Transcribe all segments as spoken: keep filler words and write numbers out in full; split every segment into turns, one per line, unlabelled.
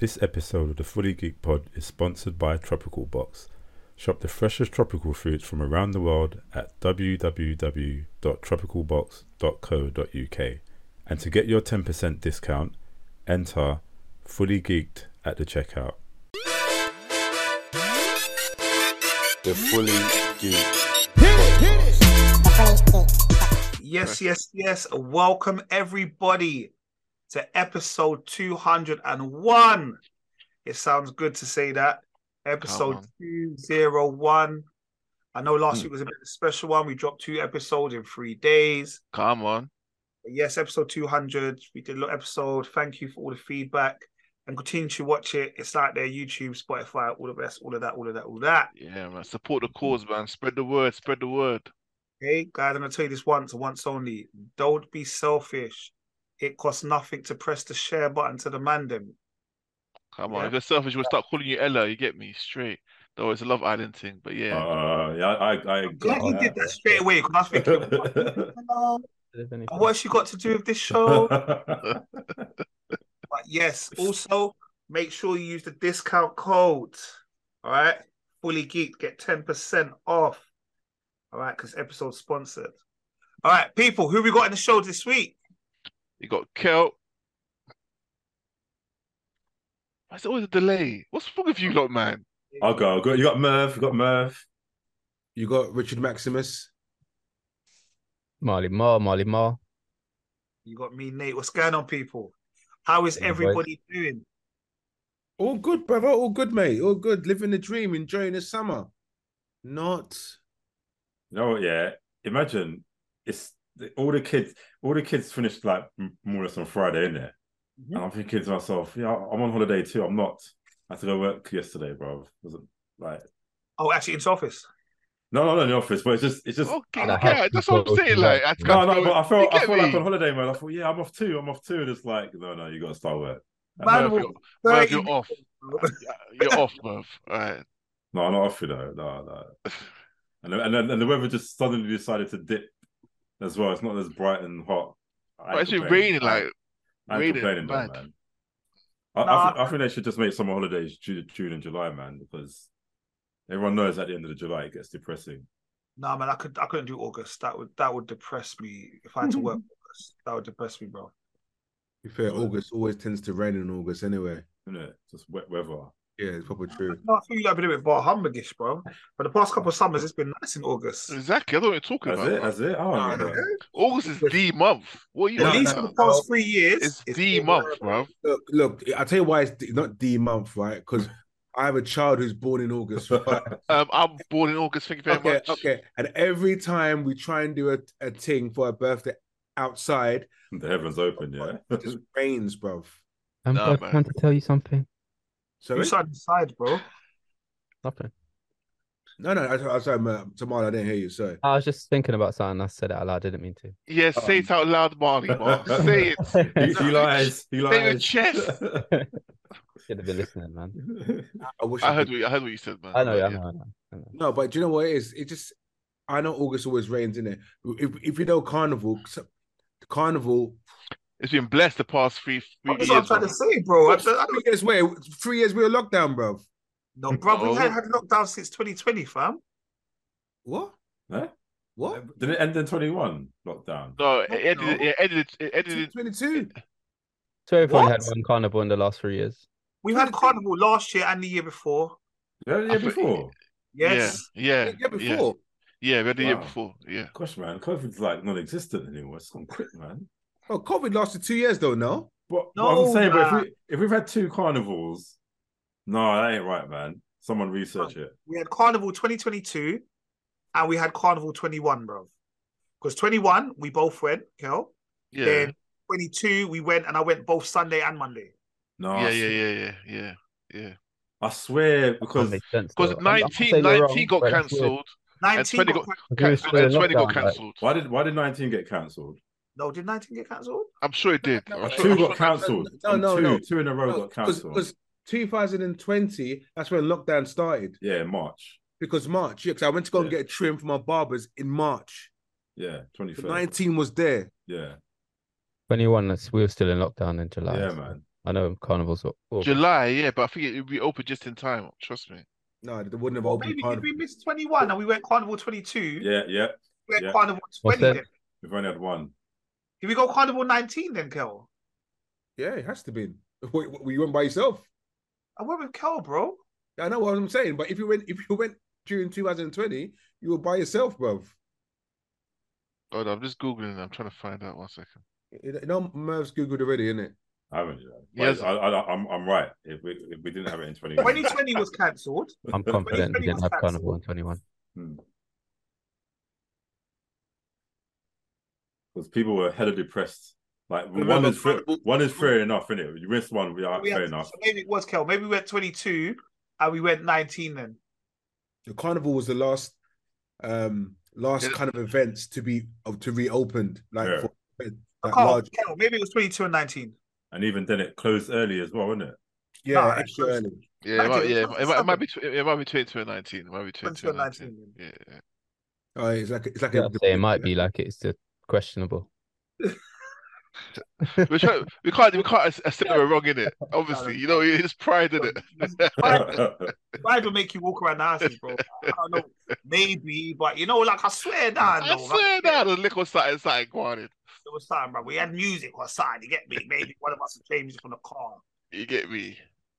This episode of the Fully Geek Pod is sponsored by Tropical Box. Shop the freshest tropical fruits from around the world at w w w dot tropical box dot co dot u k. And to get your ten percent discount, enter Fully Geeked at the checkout.
The Fully Geeked.
Yes, yes, yes. Welcome everybody to episode two hundred one. It sounds good to say that. Episode two oh one. I know last mm. week was a bit of a special one. We dropped two episodes in three days.
Come on.
But yes, episode two hundred. We did a little episode. Thank you for all the feedback. And continue to watch it. It's like there, YouTube, Spotify, all the rest, all of that, all of that, all of that.
Yeah, man. Support the cause, man. Spread the word. Spread the word.
Hey, guys, I'm going to tell you this once and once only. Don't be selfish. It costs nothing to press the share button to the man them.
Come
Yeah.
on. If you're selfish, we'll start calling you Ella. You get me? Straight. Though it's a Love Island thing, but yeah.
Uh, yeah, I, I,
I'm glad you did that straight away because I was thinking, hello, what's she got to do with this show? But yes, also make sure you use the discount code. All right, Fully Geeked, get ten percent off. All right, because episode sponsored. All right, people, who we got in the show this week?
You got Kel. Why's always a delay? What's wrong with you lot, man?
I'll go. I'll go. You got Merv. You got Merv.
You got Richard Maximus.
Marley Mar, Marley Mar.
You got me, Nate. What's going on, people? How is everybody doing?
All good, brother. All good, mate. All good. Living the dream, enjoying the summer. Not.
You know what? Yeah. Imagine it's all the kids. All the kids finished like more or less on Friday, innit? Mm-hmm. And I'm thinking to myself, yeah, I'm on holiday too. I'm not. I had to go work yesterday, bro. Wasn't like.
Oh, actually, it's office.
No, no, not in the office, but it's just, it's just.
Okay, yeah, that's what I'm saying. Like, I
no, no, but I felt, I felt
me?
like on holiday, man. I thought, yeah, I'm off too. I'm off too. And it's like, no, no, you got to start work.
Man,
Merv, you're, Merv, you're off. You're off, Merv. All right.
No, I'm not off, you know. No, no. And and then and the weather just suddenly decided to dip as well. It's not as bright and hot.
But it's been raining, like
I ain't
raining,
complaining, though,
man.
man. I,
Nah.
I, think, I think they should just make summer holidays June, June and July, man, because everyone knows at the end of the July it gets depressing.
No, man, I could I couldn't do August. That would that would depress me if I had to work August. That would depress me, bro.
To be fair, August always tends to rain in August anyway.
Isn't it? Just wet weather.
Yeah, it's probably true.
No, I feel like I've been a bit Bar Humbergish, bro. For the past couple of summers, it's been nice in August.
Exactly. I don't know what you're talking
That's
about.
it. That's it. Oh,
No,
yeah.
no.
August is the month. What are you
At
on
least for
about?
the past three years,
It's
it's
the
been-
month, bro.
Look, look, I'll tell you why it's d- not D month, right? Because I have a child who's born in August. Right?
Um, I'm born in August. Thank you very
okay,
much.
okay. And every time we try and do a, a thing for a birthday outside,
The heavens open, yeah.
it just rains, bruv.
I'm
Nah,
God,
man.
trying to tell you something.
So
You side to side, bro.
Nothing.
no, no, I, I sorry, man, Tamala, I didn't hear you. Sorry.
I was just thinking about something. I said it out loud. I didn't mean to.
Yeah, say it out loud, Marley. Mark. Say it.
he, he lies. He
Say
lies.
it with chest.
Should have been listening, man.
I wish
I heard
could-
what you, I heard what you said, man.
I know,
But
I
yeah.
know, I know. I know.
No, but do you know what it is? It just, I know August always rains in it. If if you know Carnival, so- Carnival,
It's been blessed the past three, three
That's what I'm
years.
trying
bro.
to say, bro. I, I
three
don't,
years wait, three years we were locked down, bro.
no, bro, we
No.
had had lockdown since twenty twenty, fam.
What?
Huh?
What?
Did it end in twenty-one lockdown?
No, it ended.
No.
It ended. It ended.
twenty-two.
So everyone had
What?
one carnival in the last three years.
We had Carnival last year and the year before.
Yeah, the
I
year
thought-
before.
Yes.
Yeah, yeah,
Yeah, before.
yeah. We had the year
Wow.
before. Yeah.
Gosh, man, COVID's like non-existent anymore. It's gone quick, man.
Oh, COVID lasted two years though, no?
But, but
No,
I'm saying, but if
man.
we if we've had two carnivals, no, that ain't right, man. Someone research it.
We had Carnival twenty twenty-two and we had Carnival twenty-one, bro. Because twenty-one, we both went, Kel.
Yeah.
Then twenty-two, we went and I went both Sunday and Monday.
No,
Yeah,
I,
yeah,
s-
yeah, yeah, yeah, yeah.
I swear
That
because
makes sense.
Because
though. I'm- I'm not
nineteen,
saying you're
nineteen
wrong,
got
but that's weird.
cancelled, and
nineteen
twenty
got,
got
Because we
cancelled,
were
and
in
twenty got
lockdown, like-
cancelled.
why did why did nineteen get cancelled?
No, did nineteen get cancelled?
I'm sure it did.
No,
I'm
no,
sure,
Two
I'm
got
sure-
cancelled.
No, no,
two,
no.
two in a row got
Because
cancelled.
two thousand twenty, that's when lockdown started.
Yeah, in March.
Because March, yeah, because I went to go and
Yeah.
get a trim for my barbers in March.
Yeah, twenty
The
third.
nineteen was there.
Yeah,
twenty-one, that's- we were still in lockdown in July.
yeah,
so-
man.
I know Carnival's au- August.
July, yeah, but I think it would be open just in time. Trust me.
No, they wouldn't have
Well,
opened
maybe did
Carnival.
we miss twenty-one and we went Carnival twenty-two?
Yeah, yeah.
We went
yeah.
Carnival
What's
twenty
that?
then.
We've only had one.
Did we go Carnival nineteen then, Kel?
Yeah, it has to be. Wait, you went by yourself?
I went with Kel, bro.
I know what I'm saying, but if you went, if you went during two thousand twenty, you were by yourself, bro.
Oh, no, I'm just googling. I'm trying to find out. One second.
You know, Merv's googled already, isn't it?
I haven't. You know.
Yes.
I, I, I'm, I'm right. If we, if we didn't have it in twenty
twenty twenty was cancelled.
I'm confident we
twenty
didn't
was
have
cancelled.
Carnival in twenty-one.
because people were hella depressed. Like
Remember,
one is fair,
Carnival-
one is fair enough, innit? You missed one, we are
We
fair
had-
enough.
so maybe it was Kel. Maybe we went twenty-two and we went nineteen then.
The Carnival was the last, um, last
Yeah.
kind of events to be of to reopened, like
Yeah.
for
I
like
can't-
large.
Kel, maybe it was twenty-two and nineteen.
And even then, it closed early as well, isn't it?
Yeah,
Nah,
extra
it's-
early.
Yeah, it
Like,
might,
it
yeah,
was
it might, it might be
seven.
tw- it might be twenty-two and nineteen. It might be twenty-two and
twenty-two
nineteen.
and nineteen.
Yeah, yeah.
Oh, it's like it's like
Yeah,
a,
I'd say it might be like it's uh, questionable.
We're trying, we can't we can't accept we're wrong in it. Obviously, you know, it's pride in it.
Why do make you walk around the houses, bro? I don't know. Maybe, but you know, like I swear down,
I
though.
swear
like,
now, the liquor started started going.
There was something, bro. We had music or something. You get me? Maybe one of us would change from the car.
You get me?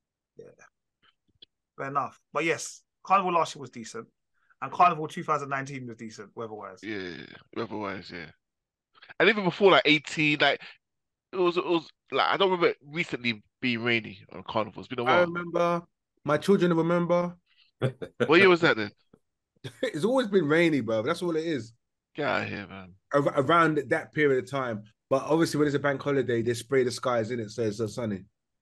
Fair enough. But yes, Carnival last year was decent, and Carnival twenty nineteen was decent, weather-wise.
Yeah, otherwise, yeah. And even before like eighteen, like it was, it was like I don't remember it recently being rainy on Carnival. It's been a
I
while.
remember my children remember.
What year was that then?
It's always been rainy, bro. That's all it is.
Get out of here, man.
Ar- around that period of time. But obviously, when it's a bank holiday, they spray the skies in it, so it's so sunny.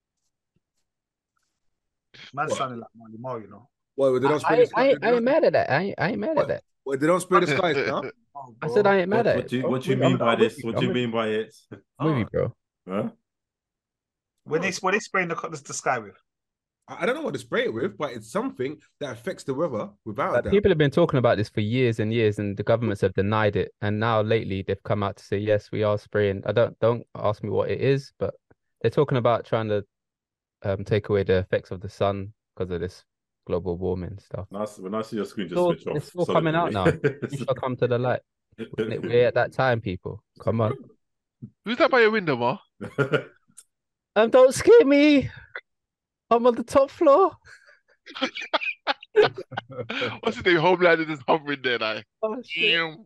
Man,
What?
sounding like Marley Marl, you know.
Well, they don't spray
I,
the
I,
skies.
I, ain't- I ain't mad at that. I ain't, I ain't mad
What?
at that.
Well, they don't spray the skies now.
Oh,
I said
bro.
I ain't mad
What,
at
what
it.
do you,
bro.
what do you
I'm-
mean
I'm-
by
I'm
this?
with you.
What
I'm
do you
with
mean by it?
you. I'm with you, bro.
Huh?
when they when they spraying the, the, the sky with.
I I don't know what to spray it with, but it's something that affects the weather without a
Like,
doubt.
people have been talking about this for years and years, and the governments have denied it. And now lately, they've come out to say, yes, we are spraying. I don't don't ask me what it is, but they're talking about trying to um take away the effects of the sun because of this global warming stuff.
Nice. When I see your screen, just
It's all,
switch off.
it's all coming out now. You shall come to the light. We're at that time, people. Come on.
Who's that by your window, Ma?
Um, don't scare me. I'm on the top floor.
What's his name? Homelander is hovering there, like.
Oh, shit.
Damn.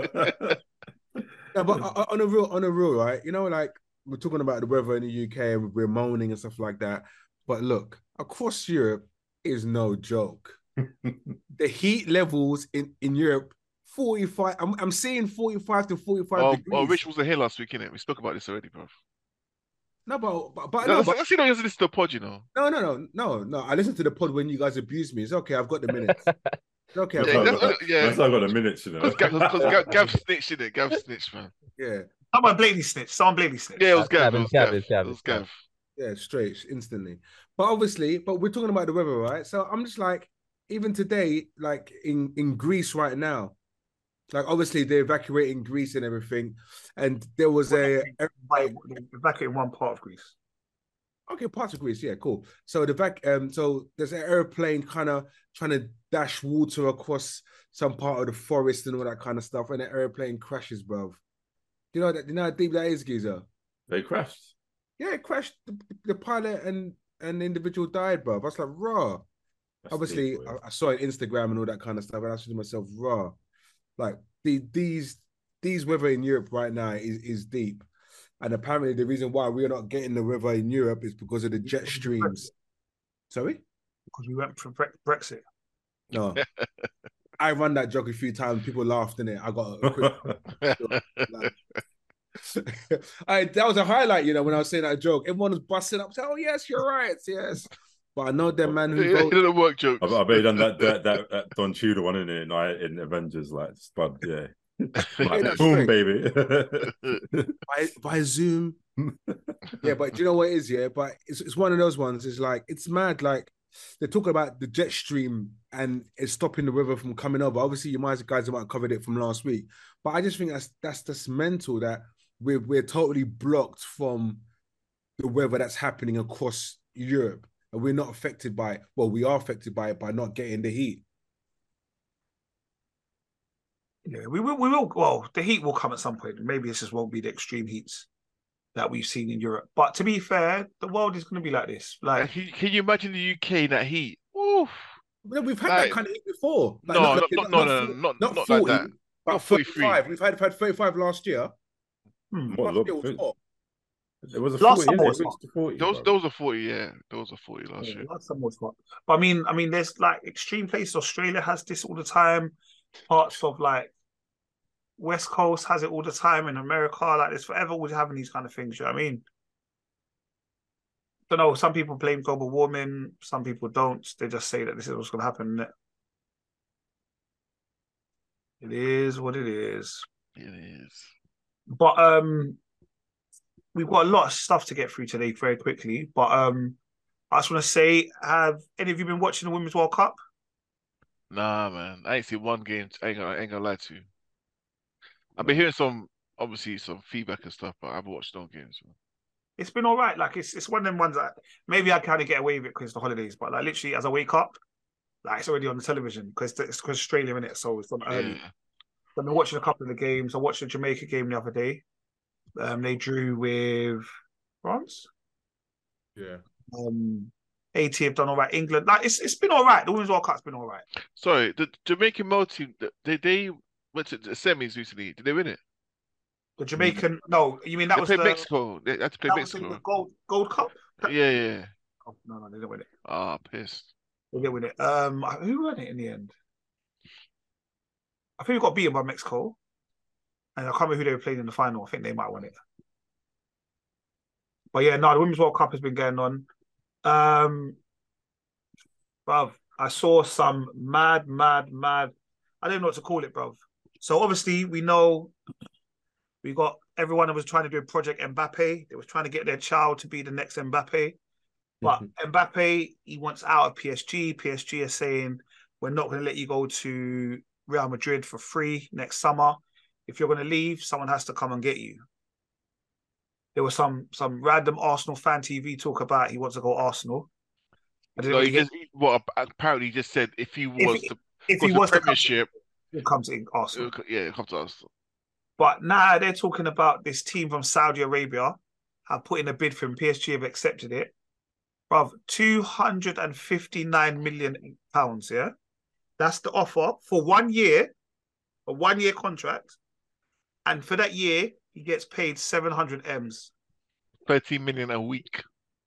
No, but o- on a real, on a real, right? You know, like we're talking about the weather in the U K and we're moaning and stuff like that. But look, across Europe is no joke. The heat levels in, in Europe, forty-five. I'm, I'm seeing forty-five to forty-five
Oh,
degrees.
oh, Rich wasn't here last week, innit? We spoke about this already, bro.
No, but but, but
No,
no,
that's,
but
that's, you know, you listen to the pod, you know.
no, no, no, no, no. I listened to the pod when you guys abused me. It's okay. I've got the minutes. It's okay. I've
Yeah,
got
that's-
the,
what- yeah.
That's not got a minute, you know.
Because Gav, cause Gav, Gav snitched, innit? Gav snitched, man.
yeah,
Someone blatantly snitched. Someone blatantly snitched.
Yeah, it was
Gav,
Gav. It was
Gav,
Gav.
it's Gav,
It was
it's Gav.
Gav.
yeah, straight instantly. But obviously, but we're talking about the weather, right? So I'm just like, even today, like in in Greece right now, like obviously they're evacuating Greece and everything, and there was a, a
Right, back in one part of Greece.
okay, parts of Greece, yeah, cool. So the back, um, so there's an airplane kind of trying to dash water across some part of the forest and all that kind of stuff, and the airplane crashes, bro. You know that? You know how deep that is, Giza?
They crashed.
Yeah, it crashed. The, the pilot and an individual died, bro. I was like, raw.
That's
Obviously,
deep, boy.
I, I saw it on Instagram and all that kind of stuff, and I said to myself, raw. Like the these these weather in Europe right now is is deep. And apparently the reason why we're not getting the weather in Europe is because of the jet streams. Sorry?
Because we went for Bre- Brexit.
No. I run that joke a few times. People laughed in it. I got a quick. like, I, that was a highlight, you know, when I was saying that joke. Everyone was busting up, saying, "Oh yes, you're right, yes." But I know them man who
It
vote.
didn't work, jokes.
I, I bet you done that that, that, that Don Tudor one in it in, in Avengers, like Spud, yeah. Like,
that's
boom,
right.
baby.
by, by Zoom. Yeah, but do you know what it is? Yeah, but it's it's one of those ones. It's like it's mad. Like they're talking about the jet stream and it's stopping the river from coming over. Obviously, you might guys might have covered it from last week, but I just think that's that's just mental that we're we're totally blocked from the weather that's happening across Europe, and we're not affected by it. Well, we are affected by it by not getting the heat.
Yeah, we will. We will. Well, the heat will come at some point. Maybe this just won't be the extreme heats that we've seen in Europe. But to be fair, the world is going to be like this. Like,
can, can you imagine the U K in that heat? Oof.
We've had
like,
that kind of heat before.
Like, no, not, not, not, no, no, no, not, not, not forty, like that.
About thirty-five. We've had, had thirty-five last year.
Hmm. What, last year was hot. There was a
last
forty,
summer was
forty, those, those are forty, yeah. Those are forty last yeah, year.
Last summer was hot. But I mean, I mean, there's like extreme places. Australia has this all the time. Parts of like West Coast has it all the time. In America, like there's forever always having these kind of things. You know what I mean? I don't know. Some people blame global warming. Some people don't. They just say that this is what's going to happen. It is what it is.
It is.
But um, we've got a lot of stuff to get through today very quickly. But um, I just want to say, have any of you been watching the Women's World Cup?
Nah, man. I ain't seen one game. I ain't gonna, I ain't gonna lie to you. I've been hearing some, obviously, some feedback and stuff, but I haven't watched no games. Man.
It's been all right. Like, it's it's one of them ones that maybe I kind of get away with it because it's the holidays. But, like, literally, as I wake up, like, it's already on the television because it's because Australia in it, so it's on early. Yeah. I've been watching a couple of the games. I watched the Jamaica game the other day. Um, they drew with France.
Yeah.
Um, A T have done all right. England, like it's it's been all right. The Women's World Cup's been all right.
Sorry, the Jamaican male team, they they went to the semis recently. Did they win it?
The Jamaican, no, you mean that
they
was
played
the
Mexico. They had to play
that
Mexico.
Was the Gold Gold Cup.
Yeah, yeah.
Oh, no, no, they didn't win it.
Ah, oh, pissed.
They didn't win it. Um, who won it in the end? I think we got beaten by Mexico, and I can't remember who they were playing in the final. I think they might have won it. But yeah, no, the Women's World Cup has been going on. Um, bruv, I saw some mad, mad, mad. I don't know what to call it, bruv. So obviously we know we got everyone that was trying to do Project Mbappe. They was trying to get their child to be the next Mbappe. But mm-hmm. Mbappe, he wants out of P S G. P S G is saying, we're not going to let you go to Real Madrid for free next summer. If you're going to leave, someone has to come and get you. There was some some random Arsenal fan T V talk about he wants to go Arsenal.
I didn't no, he just, well, apparently he just said if he was to
if he was
the Premiership,
he'll come to Arsenal.
It'll, yeah, it'll come to Arsenal.
But now they're talking about this team from Saudi Arabia have put in a bid for him. P S G have accepted it. Bruv, two hundred fifty-nine million pounds, yeah? That's the offer for one year, a one-year contract. And for that year, he gets paid seven hundred M's.
thirty million a week.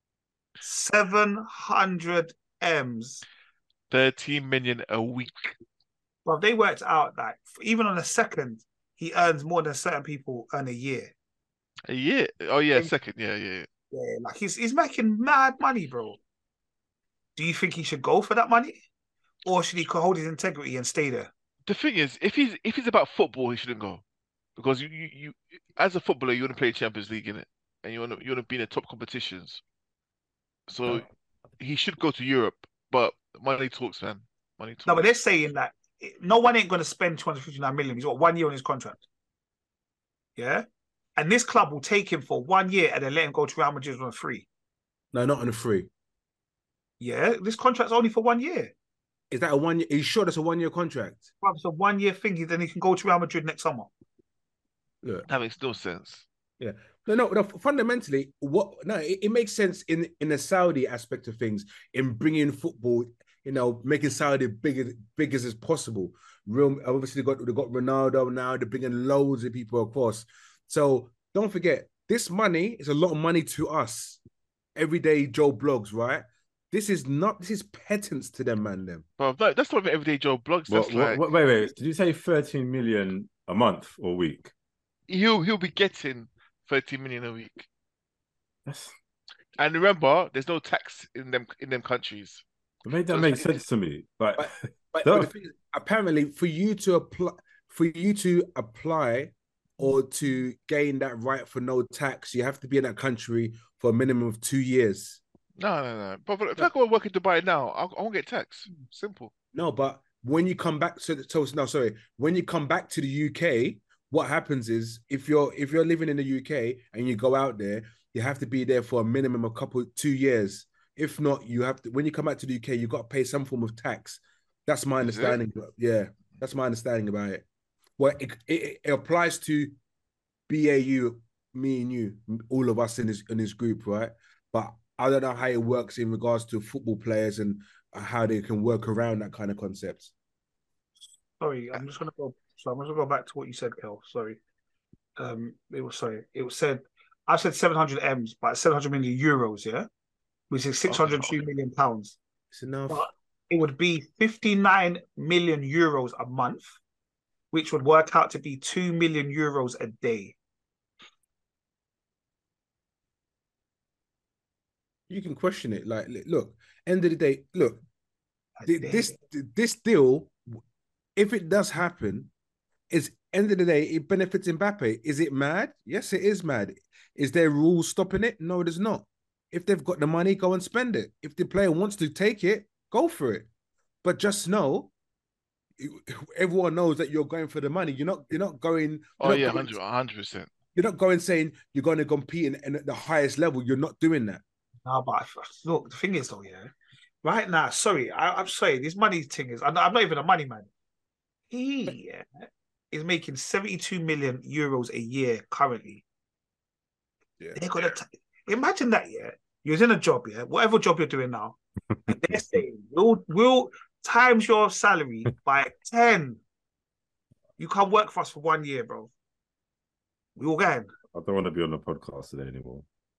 seven hundred M's.
thirty million a week.
Well, they worked out that even on a second, he earns more than certain people earn a year.
A year? Oh, yeah, and, second. Yeah, yeah.
Yeah, like he's, he's making mad money, bro. Do you think he should go for that money? Or should he hold his integrity and stay there?
The thing is, if he's if he's about football, he shouldn't go. Because you, you, you as a footballer, you want to play Champions League, in it, and you want to you want to be in the top competitions. So oh. he should go to Europe, but money talks, man. Money talks.
No, but they're saying that no one ain't going to spend two hundred fifty-nine million. He's got one year on his contract. Yeah, and this club will take him for one year and then let him go to Real Madrid on a free.
No, not on a free.
Yeah, this contract's only for one year.
Is that a one year? Are you sure that's a one year contract?
Well, it's a one year thing. Then he can go to Real Madrid next summer.
Yeah,
that makes no sense.
Yeah, no, no, no. Fundamentally, what? No, it, it makes sense in in the Saudi aspect of things, in bringing football, you know, making Saudi big big as possible. Real, obviously they got they got Ronaldo now. They're bringing loads of people across. So don't forget, this money is a lot of money to us, everyday Joe blogs, right? This is not. This is pittance to them, man. Them.
Well, no, that's not even everyday Joe blogs. That's
what,
like...
what, wait, wait. Did you say thirteen million a month or a week?
He'll he'll be getting thirteen million a week.
That's...
And remember, there's no tax in them in them countries.
It made that so make sense to me. But,
but, but, but the thing is, apparently, for you to apply, for you to apply or to gain that right for no tax, you have to be in that country for a minimum of two years.
No, no, no. But, but if no. I go work in Dubai now, I, I won't get taxed. Simple.
No, but when you come back to so no, sorry, when you come back to the U K, what happens is if you're if you're living in the U K and you go out there, you have to be there for a minimum of couple two years. If not, you have to when you come back to the U K, you got to pay some form of tax. That's my understanding. Yeah, that's my understanding about it. Well, it, it, it applies to B A U, me and you, all of us in this in this group, right? But I don't know how it works in regards to football players and how they can work around that kind of concept.
Sorry, I'm just gonna go. So I'm gonna go back to what you said, Kel. Sorry. Um, it was sorry. It was said. I said seven hundred M's, but seven hundred million euros, yeah, which is six hundred two million pounds.
It's enough.
But it would be fifty-nine million euros a month, which would work out to be two million euros a day.
You can question it. Like, look, end of the day, look, this this deal, if it does happen, is end of the day, it benefits Mbappe. Is it mad? Yes, it is mad. Is there rules stopping it? No, there's not. If they've got the money, go and spend it. If the player wants to take it, go for it. But just know, everyone knows that you're going for the money. You're not. You're not going.
Oh
not
yeah,
going,
hundred, hundred percent.
You're not going saying you're going to compete in, in at the highest level. You're not doing that.
No, but look, the thing is though, yeah, right now, sorry, I, I'm sorry, this money thing is, I'm, I'm not even a money man. He yeah, is making seventy-two million euros a year currently.
Yeah.
They're gonna t- imagine that, yeah. You're in a job, yeah, whatever job you're doing now, and they're saying we'll we'll times your salary by ten. You can't work for us for one year, bro. We all going.
I don't want to be on the podcast today anymore.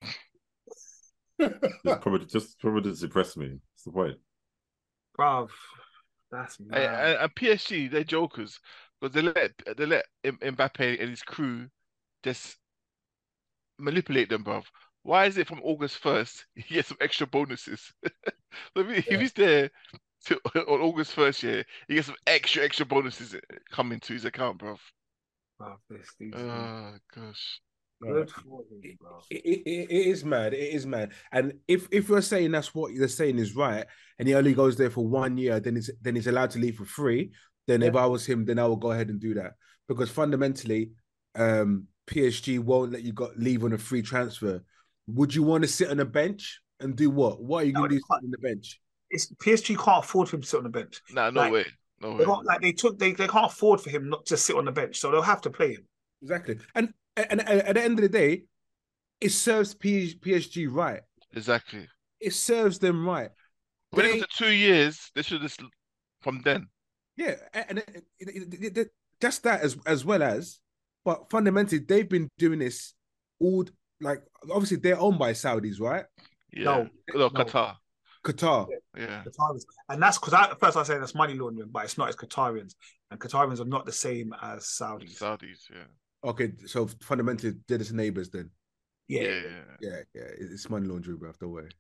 just probably just probably just depress me. What's the point?
Bruv, that's mad.
And, and P S G, they're jokers because they let they let Mbappe and his crew just manipulate them, bruv. Why is it from August first he gets some extra bonuses? I mean, if
Yeah.
he's there to, on August first, yeah, he gets some extra extra bonuses coming to his account, bruv.
Bruv, this, these,
Oh gosh.
good for him, bro.
It, it, it is mad. It is mad. And if if you're saying that's what you're saying is right, and he only goes there for one year, then he's then he's allowed to leave for free. Then
Yeah.
if I was him, then I would go ahead and do that because fundamentally, um, P S G won't let you go leave on a free transfer. Would you want to sit on a bench and do what? What are you
No,
going to
they
do
can't.
sitting on the bench?
It's P S G can't afford for him to sit on the bench.
Nah, no
Like,
way. No
They
way.
got like they took they, they can't afford for him not to sit on the bench, so they'll have to play him.
Exactly. And and, and at the end of the day, it serves P- PSG right.
Exactly.
It serves them right.
When
They-
it was two years, they should just from then.
Yeah, and it, it, it, it, just that as as well as, but fundamentally they've been doing this all like obviously they're owned by Saudis, right?
Yeah.
No,
No,
no.
Qatar.
Qatar.
Yeah.
Qatarians. And that's because at first I say that's money laundering, but it's not. It's Qatarians, and Qatarians are not the same as Saudis.
Saudis, yeah.
Okay, so fundamentally they're just neighbors then.
Yeah,
Yeah, yeah.
Yeah, yeah, it's money laundering, bro. Don't worry.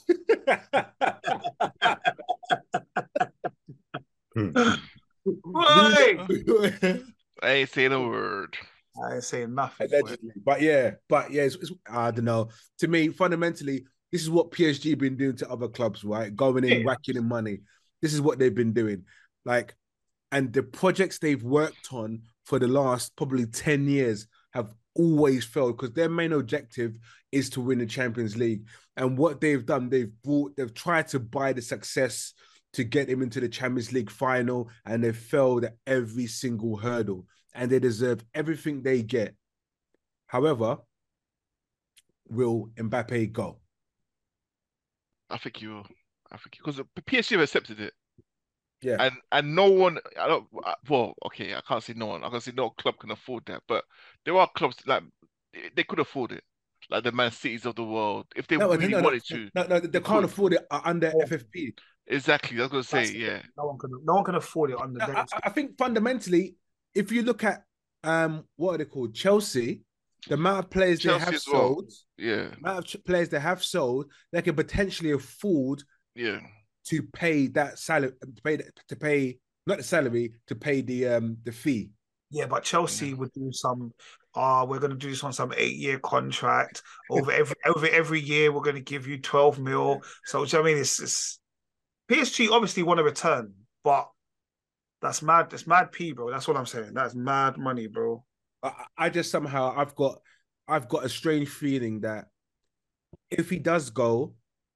Right.
I ain't saying a word.
I ain't saying nothing.
Allegedly, but yeah, but yeah, it's, it's, I don't know. To me, fundamentally, this is what P S G been doing to other clubs, right? Going in,
Yeah.
whacking in money. This is what they've been doing, like, and the projects they've worked on for the last probably ten years have always failed because their main objective is to win the Champions League. And what they've done, they've brought, they've tried to buy the success to get him into the Champions League final, and they've failed at every single hurdle. And they deserve everything they get. However, will Mbappe go?
I think you will. I think because P S G have accepted it.
Yeah.
And and no one, I don't. Well, okay, I can't say no one. I can say no club can afford that. But there are clubs like they could afford it, like the Man Cities of the world, if they
No,
really
no, no,
wanted to.
No, no, they,
they
can't
could.
afford it under
Yeah.
F F P.
Exactly, I was gonna say,
That's the
yeah.
thing. No one can. No one can afford it under.
I,
their-
I- I think fundamentally, if you look at um, what are they called, Chelsea, the amount of players
Chelsea
they have
as well.
sold,
Yeah,
the amount of ch- players they have sold, they can potentially afford
yeah,
to pay that salary, to pay to pay not the salary, to pay the um the fee.
Yeah, but Chelsea
Yeah.
would do some. Ah, we're going to do this on some eight-year contract. Over every over every year, we're going to give you twelve mil. So, do you know what I mean? It's, it's P S G obviously want to return, but that's mad. That's mad P, bro. That's what I'm saying. That's mad money, bro.
I, I just somehow I've got I've got a strange feeling that if he does go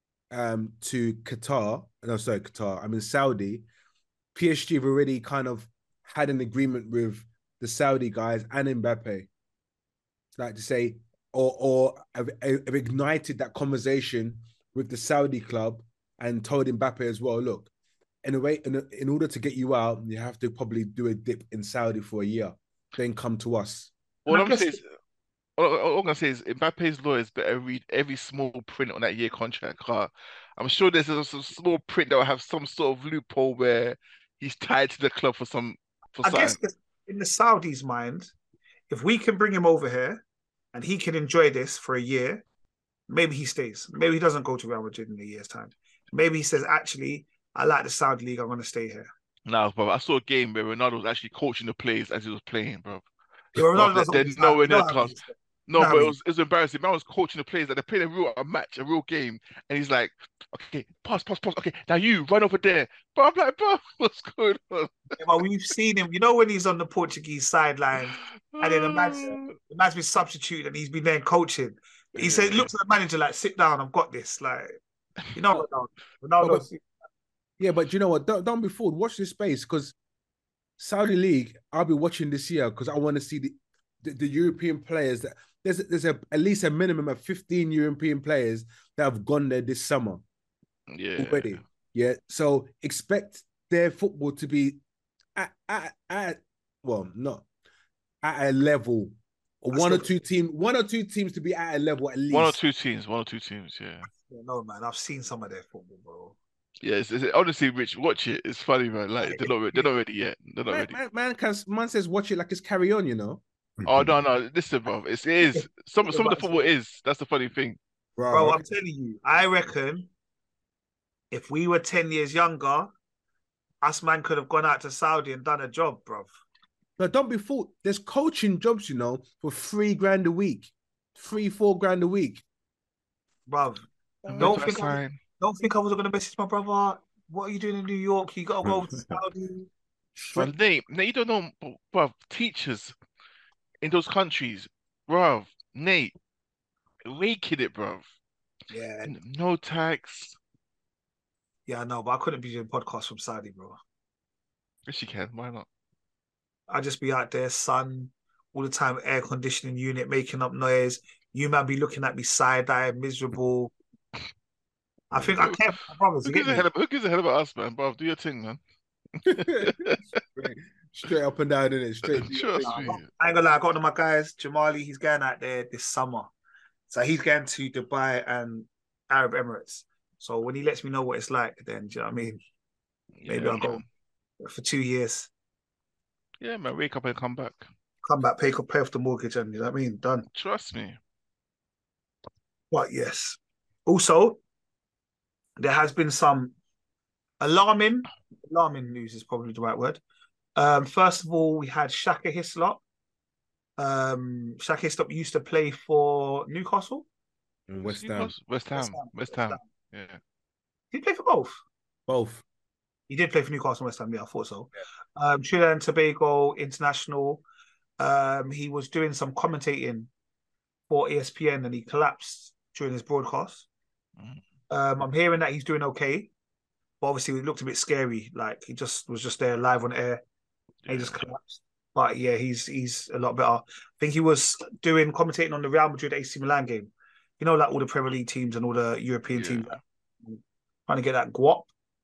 um, to Qatar, no, sorry, Qatar, I mean Saudi, P S G have already kind of had an agreement with the Saudi guys and Mbappe, like to say, or or have, have ignited that conversation with the Saudi club and told Mbappe as well, look, in a way, in, in order to get you out, you have to probably do a dip in Saudi for a year, then come to us.
What I'm saying is, all, all I'm gonna say is Mbappe's lawyers better read every small print on that year contract. Car, I'm sure there's a, some small print that will have some sort of loophole where he's tied to the club for some for
I
something.
guess in the Saudis' mind, if we can bring him over here and he can enjoy this for a year, maybe he stays. Maybe he doesn't go to Real Madrid in a year's time. Maybe he says, actually, I like the Saudi league. I'm going to stay here.
No, bro. I saw a game where Ronaldo was actually coaching the players as he was playing, bro.
Yeah, Ronaldo
Bro, they're
doesn't
nowhere near
know
the
how
class.
he is.
No,
No,
but
I
it
mean-
was it was embarrassing. Man was coaching the players, and they're playing a real a match, a real game, and he's like, "Okay, pass, pass, pass. Okay, now you run over there." But I'm like, "Bro, what's going on?"
Yeah, but we've seen him. You know when he's on the Portuguese sideline, and then the man's the man's been substituted, and he's been there coaching. He said,
Yeah.
"Looks at the manager like, sit down. I've got this." Like, you know, Ronaldo.
But-
Ronaldo.
but- Yeah, but you know what? Don't, don't be fooled. Watch this space because Saudi League, I'll be watching this year because I want to see the, the, the European players that there's there's a, at least a minimum of fifteen European players that have gone there this summer
Yeah.
already. Yeah, so expect their football to be at, at, at well, not at a level, or
That's
one or
the-
two team, one or two teams to be at a level at least.
One or two teams, one or two teams, yeah.
Yeah, no, man. I've seen some of their football, bro.
Yeah, it's, it's, honestly, Rich, watch it. It's funny, man. Like they're not, re- they're not ready yet. They're not
Man,
ready.
man, man, can, man says watch it like it's carry on, you know.
Oh no, no, listen, bro. It's, it is some some of the
But-
football is. That's the funny thing.
Bro, I'm telling you, I reckon if we were ten years younger, us man could have gone out to Saudi and done a job, bro.
But don't be fooled. There's coaching jobs, you know, for three grand a week, three, four grand a week.
Bro,
And
don't
that's
think, I,
fine.
don't think I was going to message my brother. What are you doing in New York? You got to go over to Saudi.
But Nate, Nate, you don't know, bro. Teachers in those countries, bro. Nate, raking it, bro.
Yeah,
No tax.
yeah, I know, but I couldn't be doing podcasts from Saudi, bro.
Yes, you can. Why not?
I'd just be out there, sun, all the time, air conditioning unit, making up noise. You man be looking at me side-eye, miserable. I think I care for my brothers.
Who
You
gives
get
a
me?
hell about, who gives a hell about us, man? Bro, do your thing, man.
Straight up and down, innit? Straight.
Trust
Nah,
me.
I ain't gonna lie, I got one of my guys, Jamali, he's going out there this summer. So he's going to Dubai and Arab Emirates. So when he lets me know what it's like, then do you know what I mean? Maybe
Yeah,
I'll go
man.
for two years,
Yeah, man. Wake up and come back.
come back, pay, pay off the mortgage, and you know what I mean? Done.
Trust me.
But yes. Also, there has been some alarming, alarming news is probably the right word. Um, first of all, we had Shaka Hislop. Um, Shaka Hislop used to play for Newcastle.
And West Ham,
Newcastle? West Ham.
West Ham.
West
West
Ham.
Ham.
Yeah.
Did he play for both?
both.
He did play for Newcastle and West Ham. Yeah, I thought so. Um, Trinidad and Tobago international. Um, he was doing some commentating for E S P N and he collapsed during his broadcast.
Mm.
Um, I'm hearing that he's doing okay, but obviously it looked a bit scary. Like he just was just there live on air. And he just collapsed. But yeah, he's he's a lot better. I think he was doing commentating on the Real Madrid A C Milan game. You know, like all the Premier League teams and all the European
Yeah.
teams, trying to get that guap.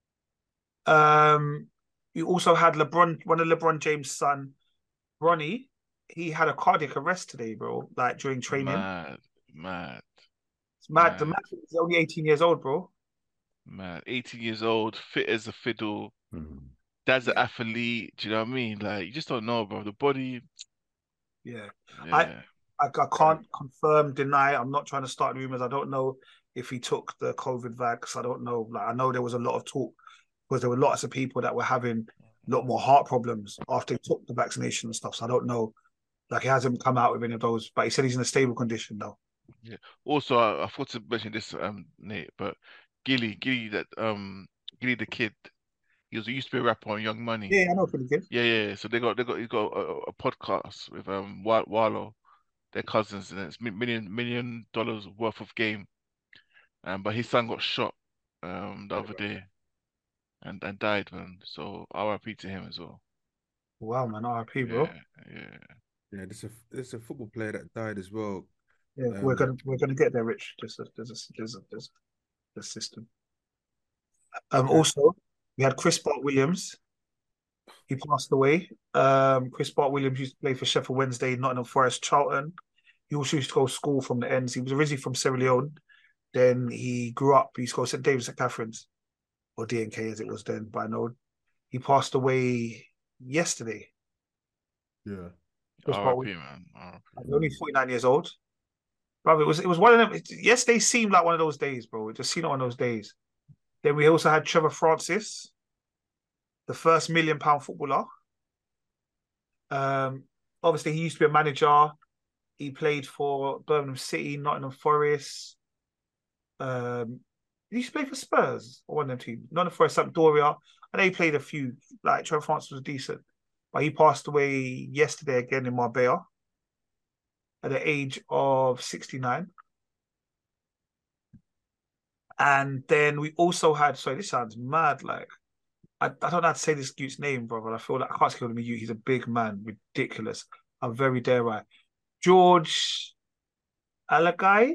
Um, you also had LeBron, one of LeBron James' son, Bronny. He had a cardiac arrest today, bro. Like during training.
Mad. Mad.
It's mad. The
mad.
man is only eighteen years old, bro.
Mad. eighteen years old, fit as a fiddle.
Mhm.
Dad's an athlete. Do you know what I mean? Like, you just don't know, bro. The body.
Yeah.
Yeah.
I, I can't confirm, deny. I'm not trying to start rumors. I don't know if he took the COVID vax. I don't know. Like I know there was a lot of talk because there were lots of people that were having a lot more heart problems after they took the vaccination and stuff. So I don't know. Like he hasn't come out with any of those, but he said he's in a stable condition though.
Also, I, I forgot to mention this, um, Nate, but Gilly, Gilly, that um, Gilly the kid, he was he used to be a rapper on Young Money.
Yeah, I know pretty good.
Yeah, yeah. So they got they got he got a, a podcast with um Wa- Wallo, their cousins, and it's mi- million million dollars worth of game. Um, but his son got shot um the other day and and died, man. So R I P to him as well.
Wow, man, R I P, bro.
Yeah, yeah.
Yeah, there's a there's a football player that died as well.
Yeah,
Um,
we're gonna we're gonna get there, Rich. There's a there's a there's a there's a system. Um,
Okay.
also we had Chris Bart Williams. He passed away. Um, Chris Bart Williams used to play for Sheffield Wednesday, Nottingham Forest, Charlton. He also used to go to school from the ends. He was originally from Sierra Leone. Then he grew up. He used to go to Saint David's, Saint Catherine's, or D N K as it was then. But I know he passed away yesterday.
Yeah.
Chris
R I
Bart
P,
Williams,
man. R I P.
only forty-nine years old. Bro, it was it was one of them. It, yesterday seemed like one of those days, bro. It just seemed like one of those days. Then we also had Trevor Francis, the first million pound footballer. Um, obviously he used to be a manager. He played for Birmingham City, Nottingham Forest. Um, he used to play for Spurs or one of them teams. Nottingham Forest, Sampdoria. And they played a few. Like Trevor Francis was decent, but he passed away yesterday again in Marbella at the age of sixty-nine. And then we also had. Sorry, this sounds mad. Like I, I don't know how to say this dude's name, brother. I feel like I can't say him you. He's a big man, ridiculous. I'm very dare I. George Alagai,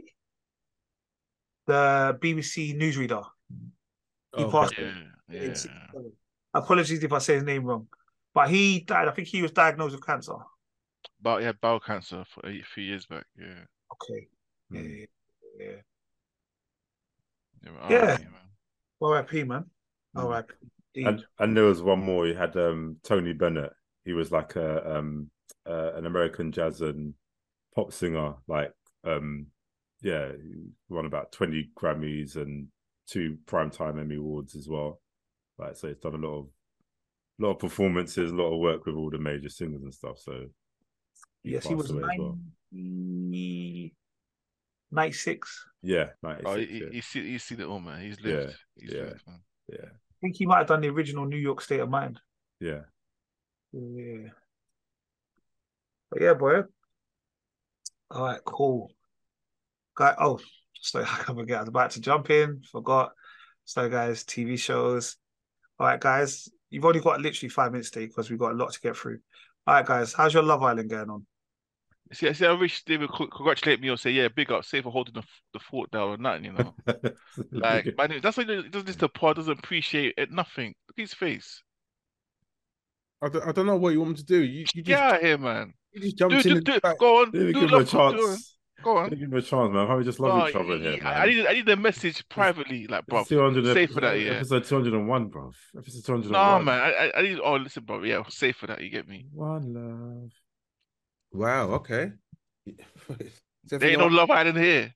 the B B C newsreader. He
Okay.
passed
Yeah,
away.
yeah.
Apologies if I say his name wrong. But he died. I think he was diagnosed with cancer.
But yeah, bowel cancer for a few years back. Yeah,
Okay. Yeah.
Hmm.
Yeah. Yeah.
yeah.
Yeah.
R I P, man.
R I P, man.
Hmm.
R I P.
And and there was one more. He had um Tony Bennett. He was like a um uh, an American jazz and pop singer. Like um yeah, he won about twenty Grammys and two Primetime Emmy Awards as well. Like so, he's done a lot of lot of performances, a lot of work with all the major singers and stuff. So he
Yes, he was
passed away as well.
ninety, ninety-six.
Yeah,
Oh,
ninety-six.
he,
yeah.
he's seen he's seen it all, man. He's lived.
Yeah,
He's
yeah.
lived, man.
yeah,
I think he might have done the original New York State of Mind.
yeah.
Yeah. But yeah, boy. All right, cool. Guy, oh, sorry, I can't forget. I was about to jump in, forgot. So, guys, T V shows. All right, guys, you've only got literally five minutes today because we've got a lot to get through. All right, guys, how's your Love Island going on?
See, see, I wish they would co- congratulate me or say, "Yeah, big up, say for holding the the fort down or nothing." You know, like man, that's why he doesn't listen to pod, doesn't appreciate it, nothing. Look at his face.
I don't, I don't know what you want me to do. You, you
Get
just
out of here, man.
you just
Do,
jumped in
do,
and
do,
like,
go on.
Didn't
Do
give him a
love, go on.
chance.
Go on.
Didn't give him a chance, man. How we just love
No,
each other here,
I,
man.
I need I need a message privately, like, bro.
two hundred
Say for that, yeah.
Episode two hundred and one, bro. Episode two hundred and
No,
one.
man. I, I I need. Oh, listen, bro. Yeah, say for that. You get me?
One love.
wow, okay.
There ain't no Love Island here.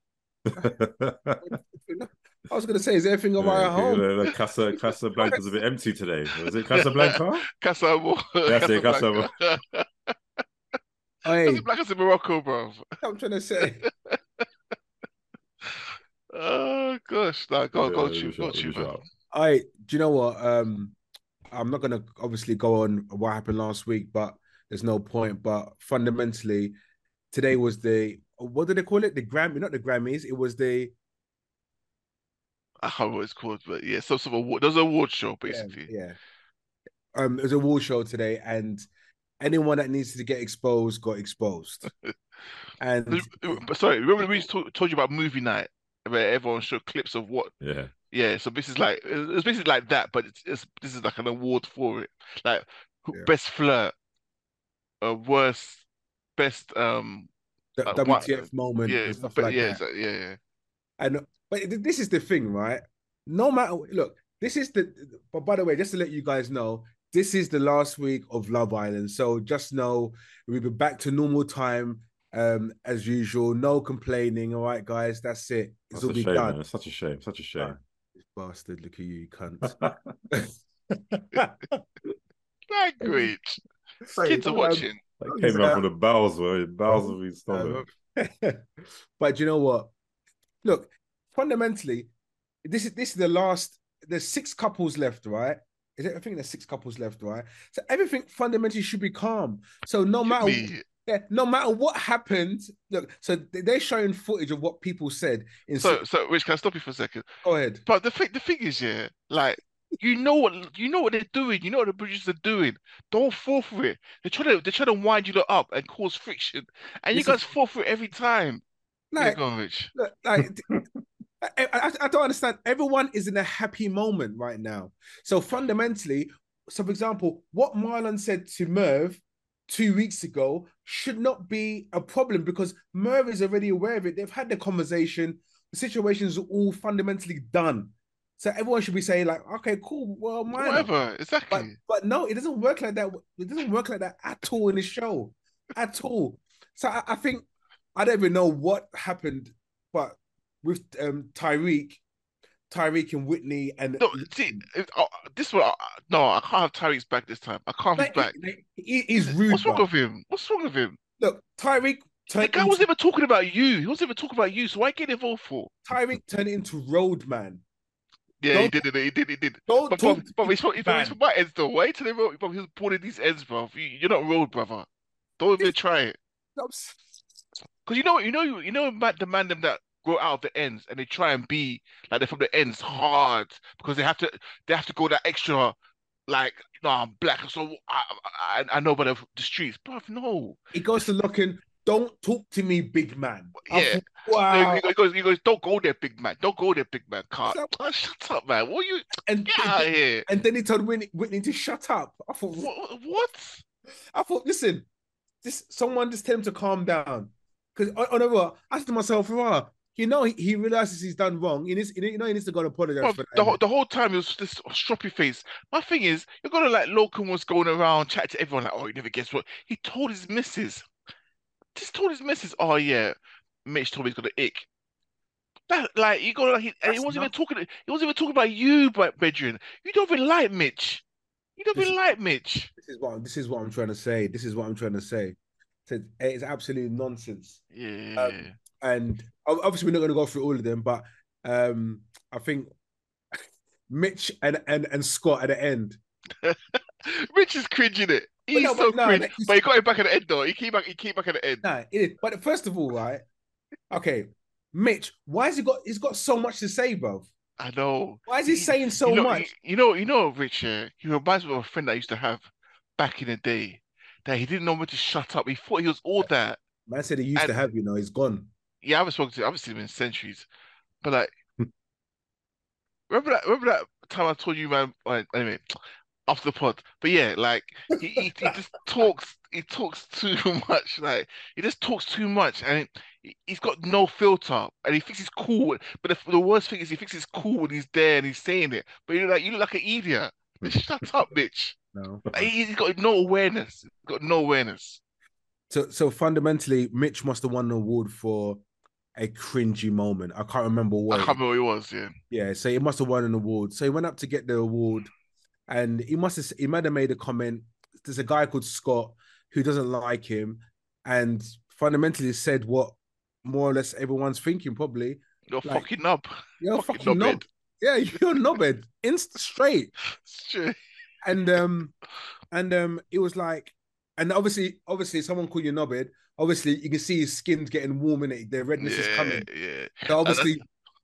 I was gonna say, is everything all right at home?
The, the Casa Casablanca's a bit empty today. Was it Casablanca?
Casablanca.
That's it, Casablanca.
Hey,
Casablanca's in Morocco, bro.
I'm trying to say.
Oh gosh, nah, go
Yeah,
go
let me
to
shut
go
up, let
to
me shut
man.
up.
I do you know what? Um, I'm not gonna obviously go on what happened last week, but there's no point. But fundamentally, today was the what did they call it? The Grammy, not the Grammys. It was the
I can't remember what it's called, but yeah, some sort of award. There's an award show basically.
yeah. yeah. Um, it was a award show today, and anyone that needs to get exposed got exposed. And
But sorry, remember we told, told you about movie night where everyone showed clips of what?
Yeah.
Yeah, so this is like it's basically like that, but it's, it's this is like an award for it, like
Yeah.
best flirt, uh, worst, best um,
the
like,
W T F
what-
moment
yeah,
and stuff
but
like
yeah,
that.
exactly, yeah, yeah.
And but this is the thing, right? No matter look, this is the. But by the way, just to let you guys know, this is the last week of Love Island. So just know we'll be back to normal time um, as usual. No complaining. All right, guys, that's it. It's
That's
all
a
be
shame,
done.
man. It's such a shame. Such a shame.
This bastard, look at you, you cunt.
Language.
Sorry,
Kids are
um,
watching.
That came out from the bowels, where bowels of his
Uh,
stomach.
but you know what? Look, fundamentally, this is this is the last. There's six couples left, right? Is it, I think there's six couples left, right? So everything fundamentally should be calm. So no matter
Me.
Yeah, no matter what happened, look. So they're showing footage of what people said. In
So, so, Rich, can I stop you for a second?
Go ahead.
But the thing, the thing is, yeah, like you know what you know what they're doing. You know what the producers are doing. Don't fall for it. They're trying to they're trying to wind you lot up and cause friction, and you
This is
guys fall for it every time. Yeah,
like,
go on, Rich.
look, like I, I, I don't understand. Everyone is in a happy moment right now. So fundamentally, so for example, what Marlon said to Merv two weeks ago should not be a problem because Merv is already aware of it. They've had the conversation. The situation's all fundamentally done. So everyone should be saying like, okay, cool, well, minor.
Whatever,
But
exactly.
but no, it doesn't work like that. It doesn't work like that at all in the show, at all. So I, I think I don't even know what happened, but with um Tyreek, Tyreek and Whitney and
No, see, it- uh, this one, uh, no, I can't have Tyreek's back this time. I can't have his
like,
back.
he- he- he's rude.
What's wrong
Bro.
with him? What's wrong with him?
Look, Tyreek
The
turned
guy
into,
wasn't even talking about you. He wasn't even talking about you. So why get involved for?
Tyreek turned into roadman.
Yeah, he
Don't
did it. He did. He did.
don't
But
talk
but
to
but
me,
he's from, he's from, he's
man.
from my ends though. Why to the road? But he was born in these ends, bro. You, you're not road, brother. Don't even try it. Because you know, you know, you know, man, the man them that grow out of the ends and they try and be like they're from the ends hard because they have to, they have to go that extra, like, no, I'm black, so I, I, I know about the, the streets, bro. No,
He goes to looking. Don't talk to me, big man. I
yeah.
thought,
So
wow.
he goes, he goes, don't go there, big man. Don't go there, big man. Can't.
So-
Oh, shut up, man. What you
And
get out of here?
and then he told Whitney, Whitney to shut up. I thought,
What? What?
I thought, listen, this someone just tell him to calm down. Because on the what, I said to myself, wow, you know, he, he realizes he's done wrong. He needs, you know, he needs to go and apologize
Bro,
for
the,
that.
whole, the whole time it was this stroppy face. My thing is, you're gonna like Logan was going around chat to everyone like, oh, you never guess what? He told his missus, just told his missus, oh yeah, Mitch told me he's got an ick. That like you gotta like, he, and he
That's
wasn't even
enough.
talking. He wasn't even talking about you, but bedroom. You don't even like Mitch. You don't
This,
even like Mitch.
this is what this is what I'm trying to say. This is what I'm trying to say. So it's absolute nonsense.
Yeah.
Um, and ob- obviously we're not going to go through all of them, but um, I think Mitch and and and Scott at the end.
Rich is cringing it. He's
no,
so
but no,
cringe.
that is-
But he got it back at the end though. He came back. He came back at the end.
Nah, it is. But first of all, right? Okay, Mitch, why has he got? He's got so much to say, bro.
I know.
Why is he saying so
you know,
much?
You, you know, you know, Rich. Uh, he reminds me of a friend I used to have back in the day. That he didn't know when to shut up. He thought he was all that.
Man said he used
And-
to have, you know, he's gone.
Yeah, I haven't spoken to. I haven't seen him in centuries. But like, remember that? Remember that time I told you, man? Like, anyway, off the pod. But yeah, like he, he he just talks. He talks too much. Like he just talks too much, and he, he's got no filter, and he thinks he's cool. But the, the worst thing is, he thinks he's cool when he's there and he's saying it. But you're like, you look like an idiot. Just shut up, bitch.
No.
Like, he's got no awareness. He's got no awareness.
So so fundamentally, Mitch must have won an award for a cringy moment. I can't remember
I
what.
can't remember what he was. Yeah.
Yeah, so he must have won an award. So he went up to get the award, and he must have he might have made a comment. There's a guy called Scott who doesn't like him, and fundamentally said what more or less everyone's thinking. Probably,
You're
Like,
fucking up.
you're a
Fucking
fucking knob.
knobhead.
Yeah, you're a knobhead, insta straight.
Straight.
And um, and um, it was like, and obviously, obviously, someone called you knobhead. Obviously, you can see his skin's getting warm in it. The redness is
Yeah,
coming.
yeah.
So obviously,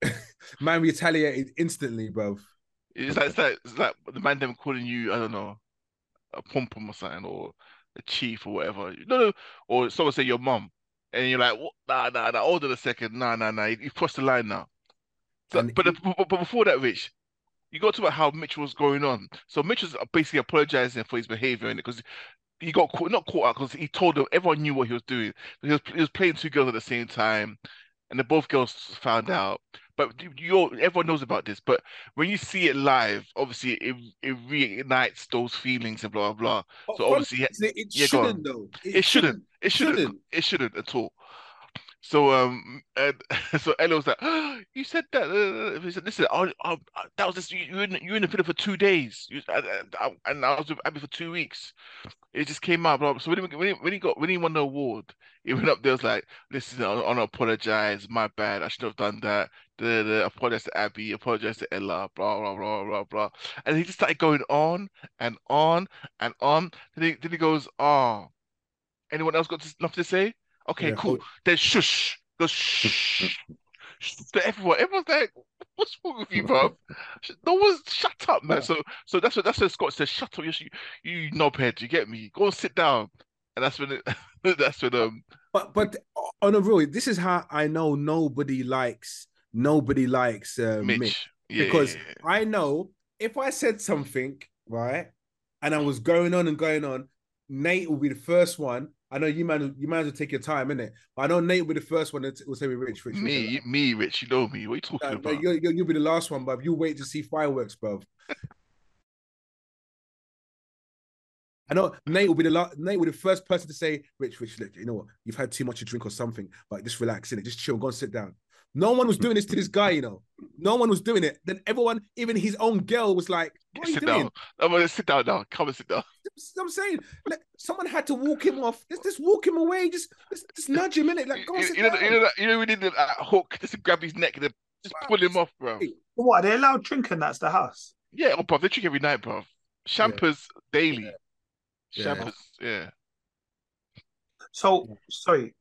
man retaliated instantly, bro.
It's like, it's like it's like the man them calling you, I don't know, a pom pom or something, or a chief or whatever. No, no, or someone say your mum, and you're like, what? Nah, nah, nah. Hold on a second. Nah, nah, nah. You, you crossed the line now. So,
And
but,
he-
but but before that, Rich, you got to about how Mitch was going on. So Mitch was basically apologizing for his behavior, and because he got caught, not caught out, because he told them everyone knew what he was doing. He was he was playing two girls at the same time, and then both girls found out. But you, everyone knows about this. But when you see it live, obviously it it reignites those feelings and blah blah blah. So obviously,
fundamentally, it
yeah, go on.
shouldn't though.
it shouldn't. It shouldn't.
shouldn't.
It shouldn't at all. So um and so Ella was like, oh, you said that. Uh, he said, listen, I, I, I, that was just you. You were in, you were in the film for two days, you, I, I, I- and I was with Abby for two weeks. It just came out. Blah, blah. So when he, when he when he got when he won the award, he went up there was like, listen, I, I want to apologize. My bad. I should have done that. The, the apologize to Abby. Apologize to Ella. Blah blah blah blah blah. And he just started going on and on and on. Then he then he goes, oh. Anyone else got to, nothing to say? Okay,
Yeah.
cool. Then shush. Go shh. Shh to everyone. Everyone's like, "What's wrong with you, bro?" No one's shut up, man. So, so that's what that's what Scott says. Shut up, you you, you knobhead. You get me? Go and sit down. And that's when it, that's when um.
But but on a real, this is how I know nobody likes nobody likes uh, Mitch,
Mitch. Yeah,
because
yeah, yeah.
I know if I said something right, and I was going on and going on, Nate will be the first one. I know you man, you might as well take your time, innit? But I know Nate will be the first one that will say, "Rich, Rich,
Me,
Rich,
me, Rich. You know me. What are you talking
no,
about?
no, you'll, you'll be the last one, bruv. You wait to see fireworks, bruv. I know Nate will be the last, Nate will be the first person to say, Rich, Rich, look, you know what? You've had too much to drink or something, but just relax in it, just chill, go and sit down. No one was doing this to this guy, you know. No one was doing it. Then everyone, even his own girl, was like, "What are you
sit
doing?"
down. I'm gonna sit down now. Come and sit down.
I'm saying, like, someone had to walk him off. Just, just walk him away. Just, just, just nudge him in it. Like, go and
You,
sit
you know,
down.
you know, that- you know, we did that uh, hook just to grab his neck and then just pull him off, bro.
What, are they allowed drinking? That's the house.
Yeah, oh, bro, they drink every night, bro. Champers daily.
Yeah.
Champers, yeah.
So, sorry,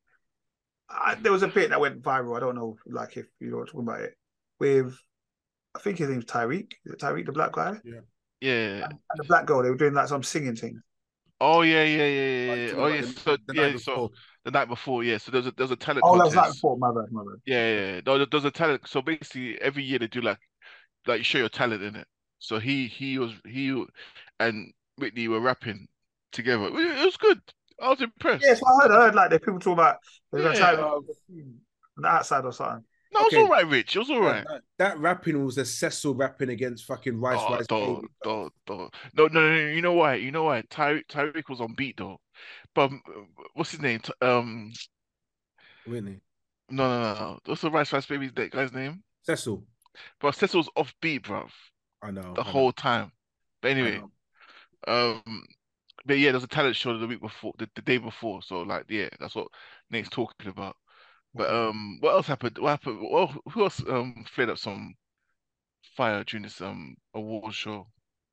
I, there was a bit that went viral. I don't know, like if you were talking about it with, I think his name's Tyreek. Is it Tyreek, the black guy?
Yeah.
Yeah.
And, and the black girl, they were doing like some singing thing.
Oh yeah, yeah, yeah, yeah.
Like,
Oh yeah.
the-
So
the
yeah,
night
so
before.
the night before, yeah. So there's a there's a talent
Oh, that was
contest.
like before. My bad, my bad.
Yeah, yeah, yeah. No, there- there's a talent. So basically, every year they do like like you show your talent in it. So he he was he and Whitney were rapping together. It it was good. I was impressed.
Yeah, so I heard, I heard like the people talk about they're gonna try
Yeah.
it on the outside or something.
No, it was
Okay.
all right, Rich. It was all right.
That, that rapping was a Cecil rapping against fucking Rice
Oh,
Rice
don't,
Baby.
don't, don't. No, no, no. You know why? You know why? Ty Tyreek was on beat though. But um, what's his name? T- Um,
Whitney.
no, no, no, no. What's the Rice Rice Baby's that guy's name?
Cecil.
But Cecil was off beat, bruv,
I know.
the
I know,
whole time. But
I
anyway,
know.
um, but yeah, there was a talent show the week before, the, the day before. So like, yeah, that's what Nate's talking about. But um, what else happened? What happened? Well, who else um flared up some fire during this um award show?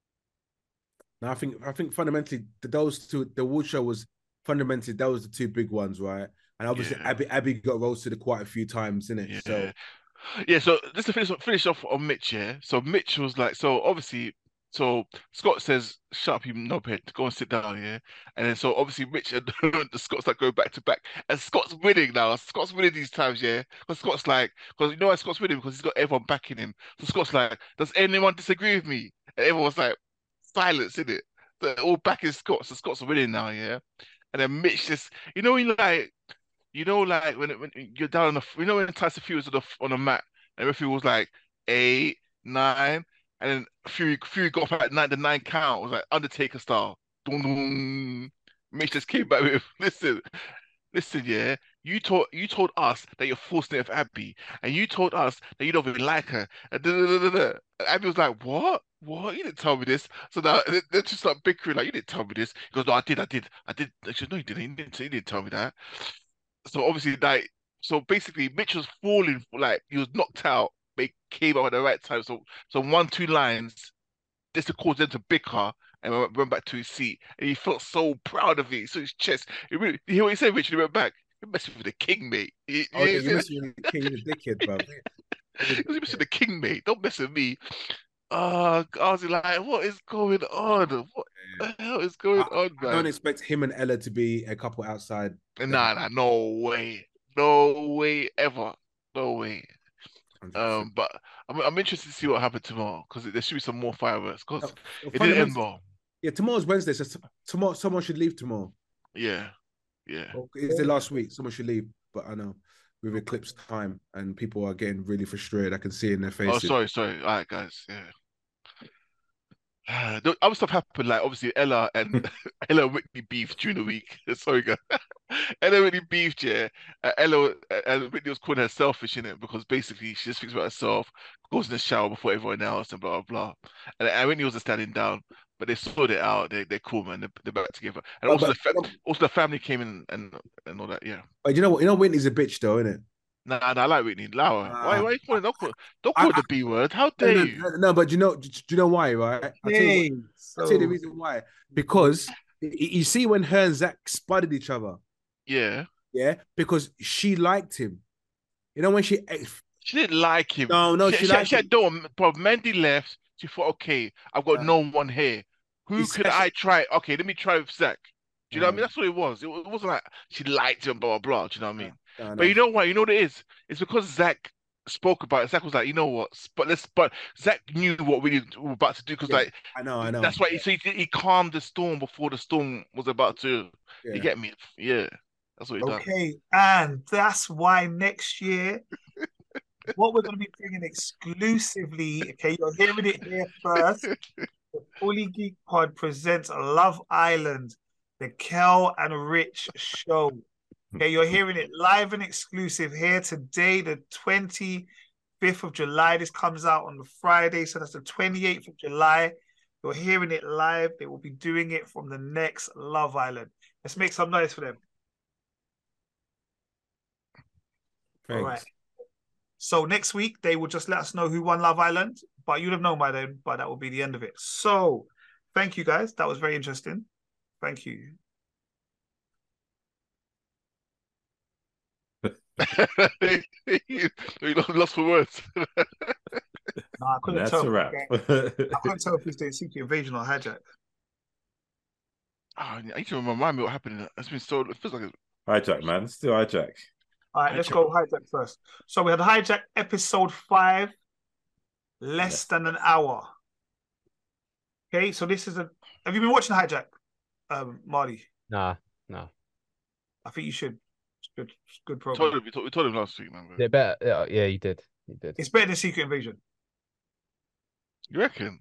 Now I think I think fundamentally the, those two, the award show was fundamentally those the two big ones, right? And obviously
Yeah.
Abby Abby got roasted quite a few times, innit?
Yeah.
So
Yeah, so just to finish finish off on Mitch, yeah. So Mitch was like, so obviously, so Scott says, "Shut up, you knobhead, go and sit down," yeah. And then so obviously Mitch and the Scott's like go back to back, and Scott's winning now. Scott's winning these times, yeah. Because Scott's like, because you know why Scott's winning because he's got everyone backing him. So Scott's like, "Does anyone disagree with me?" And everyone's like, silence in it. They're all backing Scott, so Scott's winning now, yeah. And then Mitch just, you know, he like. You know, like when, when you're down on the, you know, when Tyson Fury was on the on the mat, and referee was like eight, nine, and then Fury Fury got up at nine, the nine count it was like Undertaker style. Dun, dun. Mitch just came back with, listen, listen, yeah. You told you told us that you're forcing it with Abby, and you told us that you don't even like her. And, da, da, da, da, da. And Abby was like, what? What? You didn't tell me this. So now they, they just start bickering like, you didn't tell me this. He goes, no, I did, I did, I did. She goes, no, you didn't. You didn't, you didn't tell me that. So obviously, like, so basically, Mitch was falling, like he was knocked out, but he came out at the right time. So, so one, two lines, just to cause them to bicker, and went, went back to his seat, and he felt so proud of it. So his chest, it really, you hear what he said, Mitch? He went back. You're messing with the king, mate. You,
oh
you
yeah,
see
you're
that?
messing with the king, you're a dickhead, bro.
He was messing with the king, mate. Don't mess with me. Oh, I was like, what is going on? What the hell is going
I,
on,
I don't
man?
expect him and Ella to be a couple outside.
Nah, nah, no way, no way ever, no way.
one hundred percent.
Um, but I'm I'm interested to see what happened tomorrow because there should be some more fireworks because
No,
it didn't end
fundamentally-
well.
Yeah, tomorrow's Wednesday, so t- tomorrow someone should leave tomorrow.
Yeah, yeah.
Well, it's the last week. Someone should leave, but I know we've eclipsed time and people are getting really frustrated. I can see it in their
Oh,
faces.
sorry, sorry. All right, guys. Yeah. The other stuff happened, like obviously Ella and Ella and Whitney beefed during the week. Sorry, guys. Ella and Whitney beefed, yeah. Uh, Ella uh, and Whitney was calling her selfish in it because basically she just thinks about herself, goes in the shower before everyone else, and blah blah blah. And, and Whitney was standing down, but they sorted it out. They they're cool, man. They're, they're back together. And
Oh,
also
but-
the fa- also the family came in and and all that. Yeah.
But you know what? You know Whitney's a bitch, though, isn't it?
Nah, nah, I like Whitney. Allow her. Why,
Ah.
why are you calling? Don't call, don't call
I-
it the B word. How
No,
dare
no,
you?
no, no, but you know, do you know why, right? I'll tell you, what- I'll tell you the reason why. Because You see when her and Zach spotted each other.
Yeah.
Yeah, because she liked him. You know when she
she didn't like him.
No, no,
she,
she,
she
liked
she
him.
had done. But Mandy left. She thought, okay, I've got
Yeah.
no one here. Who
It's
could
special-
I try? Okay, let me try with Zach. Do you know what I
Um,
mean? That's what it was. It, wa- it wasn't like she liked him, blah, blah, blah. Do you know what I mean?
No, no.
But you know what? You know what it is? It's because Zach spoke about it. Zach was like, you know what? But let's. But Zach knew what we were about to do because,
Yeah,
like,
I know, I know.
that's why. He, so he, he calmed the storm before the storm was about to.
Yeah.
You get me? Yeah, that's what he done.
Okay, and that's why next year, what we're going to be bringing exclusively, okay, you're hearing it here first. The Fully Geek Pod presents Love Island, the Kel and Rich show. Okay, you're hearing it live and exclusive here today, the twenty-fifth of July. This comes out on the Friday, so that's the twenty-eighth of July. You're hearing it live. They will be doing it from the next Love Island. Let's make some noise for them.
Thanks.
All right. So next week, they will just let us know who won Love Island, but you'd have known by then, but that will be the end of it. So thank you, guys. That was very interesting. Thank you.
You lost for words.
No, I couldn't
That's
tell.
a wrap.
I couldn't tell if he's doing Secret Invasion or Hijack.
Oh, I need to remind me what happened. It's been so. It feels like it's
Hijack, man. Still hijack.
All right, let's
Hijack.
go Hijack first. So we had Hijack episode five, less than an hour. Okay, so this is a. Have you been watching Hijack, um, Marty?
Nah, nah.
I think you should. It's good. It's a good
We told
program.
him, we told, we told him last week, man.
They better. Yeah, yeah, you did. You did.
It's better than Secret Invasion.
You reckon?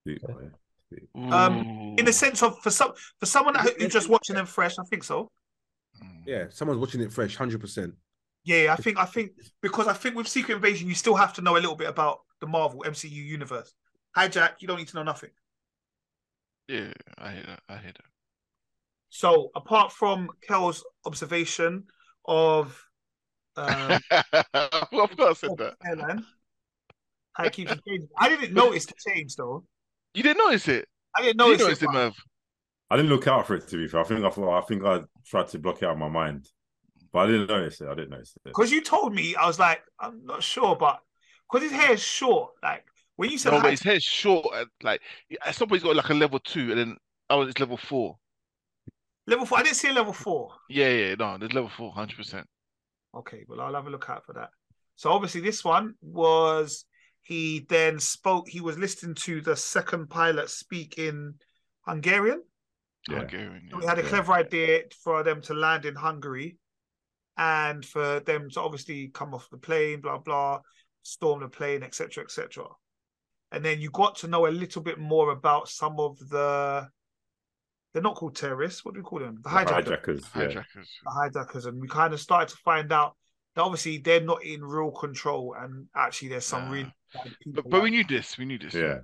Um, In the sense of for some for someone that, who's just watching them fresh, I think so.
Mm.
Yeah, someone's watching it fresh, hundred percent.
Yeah, I think I think because I think with Secret Invasion you still have to know a little bit about the Marvel M C U universe. Hijack, you don't need to know nothing.
Yeah, I hear that. I hear that.
So apart from Kel's observation of um,
I forgot I said that.
Airline, how it keeps changing. I didn't notice the change though.
You didn't notice it?
I didn't
You
notice,
noticed
it.
it, Merv.
I didn't look out for it, to be fair. I think I thought, I think I tried to block it out of my mind. But I didn't notice it. I didn't notice it.
Because you told me, I was like, I'm not sure, but because his hair is short, like when you said
No, but
hijack,
his hair's short. And, like, at some point, he's got like a level two, and then oh, it's level four.
level four, I didn't see a level four.
Yeah, yeah, no, there's level four, one hundred percent.
Okay, well, I'll have a look out for that. So obviously this one was, he then spoke, he was listening to the second pilot speak in Hungarian.
Yeah.
Hungarian,
So
yeah.
we had a
Yeah.
clever idea for them to land in Hungary and for them to obviously come off the plane, blah, blah, storm the plane, et cetera, et cetera. And then you got to know a little bit more about some of the, they're not called terrorists, what do we call them? The
The
hijackers.
hijackers. Yeah.
Hijackers.
The hijackers. And we kind of started to find out that obviously they're not in real control and actually there's some
Nah.
really bad people.
But, but we
out-
knew this. We knew this.
Yeah.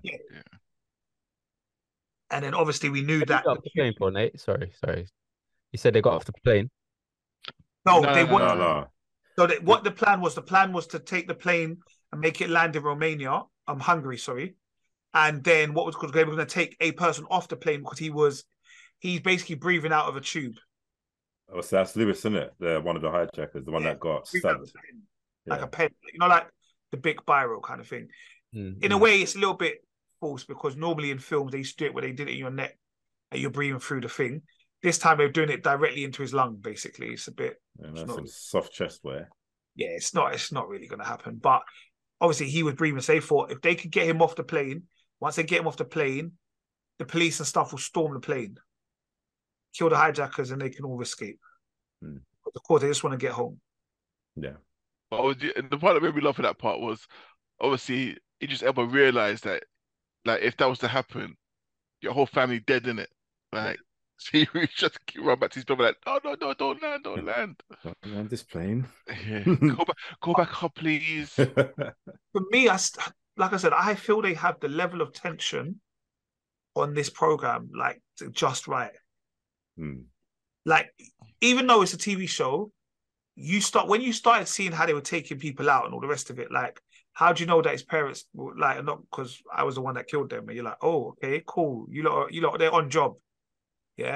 And then obviously we knew
What did you
that.
get off the plane for, Nate? Sorry, sorry. You said they got off the plane.
No,
No,
they
no,
wanted.
No, no.
So that what the plan was, the plan was to take the plane and make it land in Romania, um, Hungary, sorry. And then what was because they were going to take a person off the plane because he was, he's basically breathing out of a tube.
Oh, so that's Lewis, isn't it? The one of the hijackers, the one
Yeah.
that got
Breathing out of
stabbed.
a pen, like
Yeah.
a pen, you know, like the big biro kind of thing.
Mm,
In a
mm.
way, it's a little bit false because normally in films they used to do it where they did it in your neck and you're breathing through the thing. This time they're doing it directly into his lung. Basically, it's a bit.
Yeah,
It's
that's
not-
some soft chest wear.
Yeah, it's not. It's not really going to happen. But obviously, he was breathing. So they thought if they could get him off the plane, once they get him off the plane, the police and stuff will storm the plane, kill the hijackers, and they can all escape.
Hmm.
But of course, they just want to get home.
Yeah.
But I was- and the part that made me laugh at that part was obviously Idris Elba realized that, like, if that was to happen, your whole family dead in it. Like, so he was just run back to his brother like, no, no, no, don't land, don't land.
Don't land this plane.
Yeah, go back, go back up, please.
For me, I st- like I said, I feel they have the level of tension on this program, like just right.
Hmm.
Like, even though it's a T V show, you start when you started seeing how they were taking people out and all the rest of it. Like, how do you know that his parents were, like, not because I was the one that killed them? And you're like, oh, okay, cool. You lot, are, you lot, they're on job, yeah.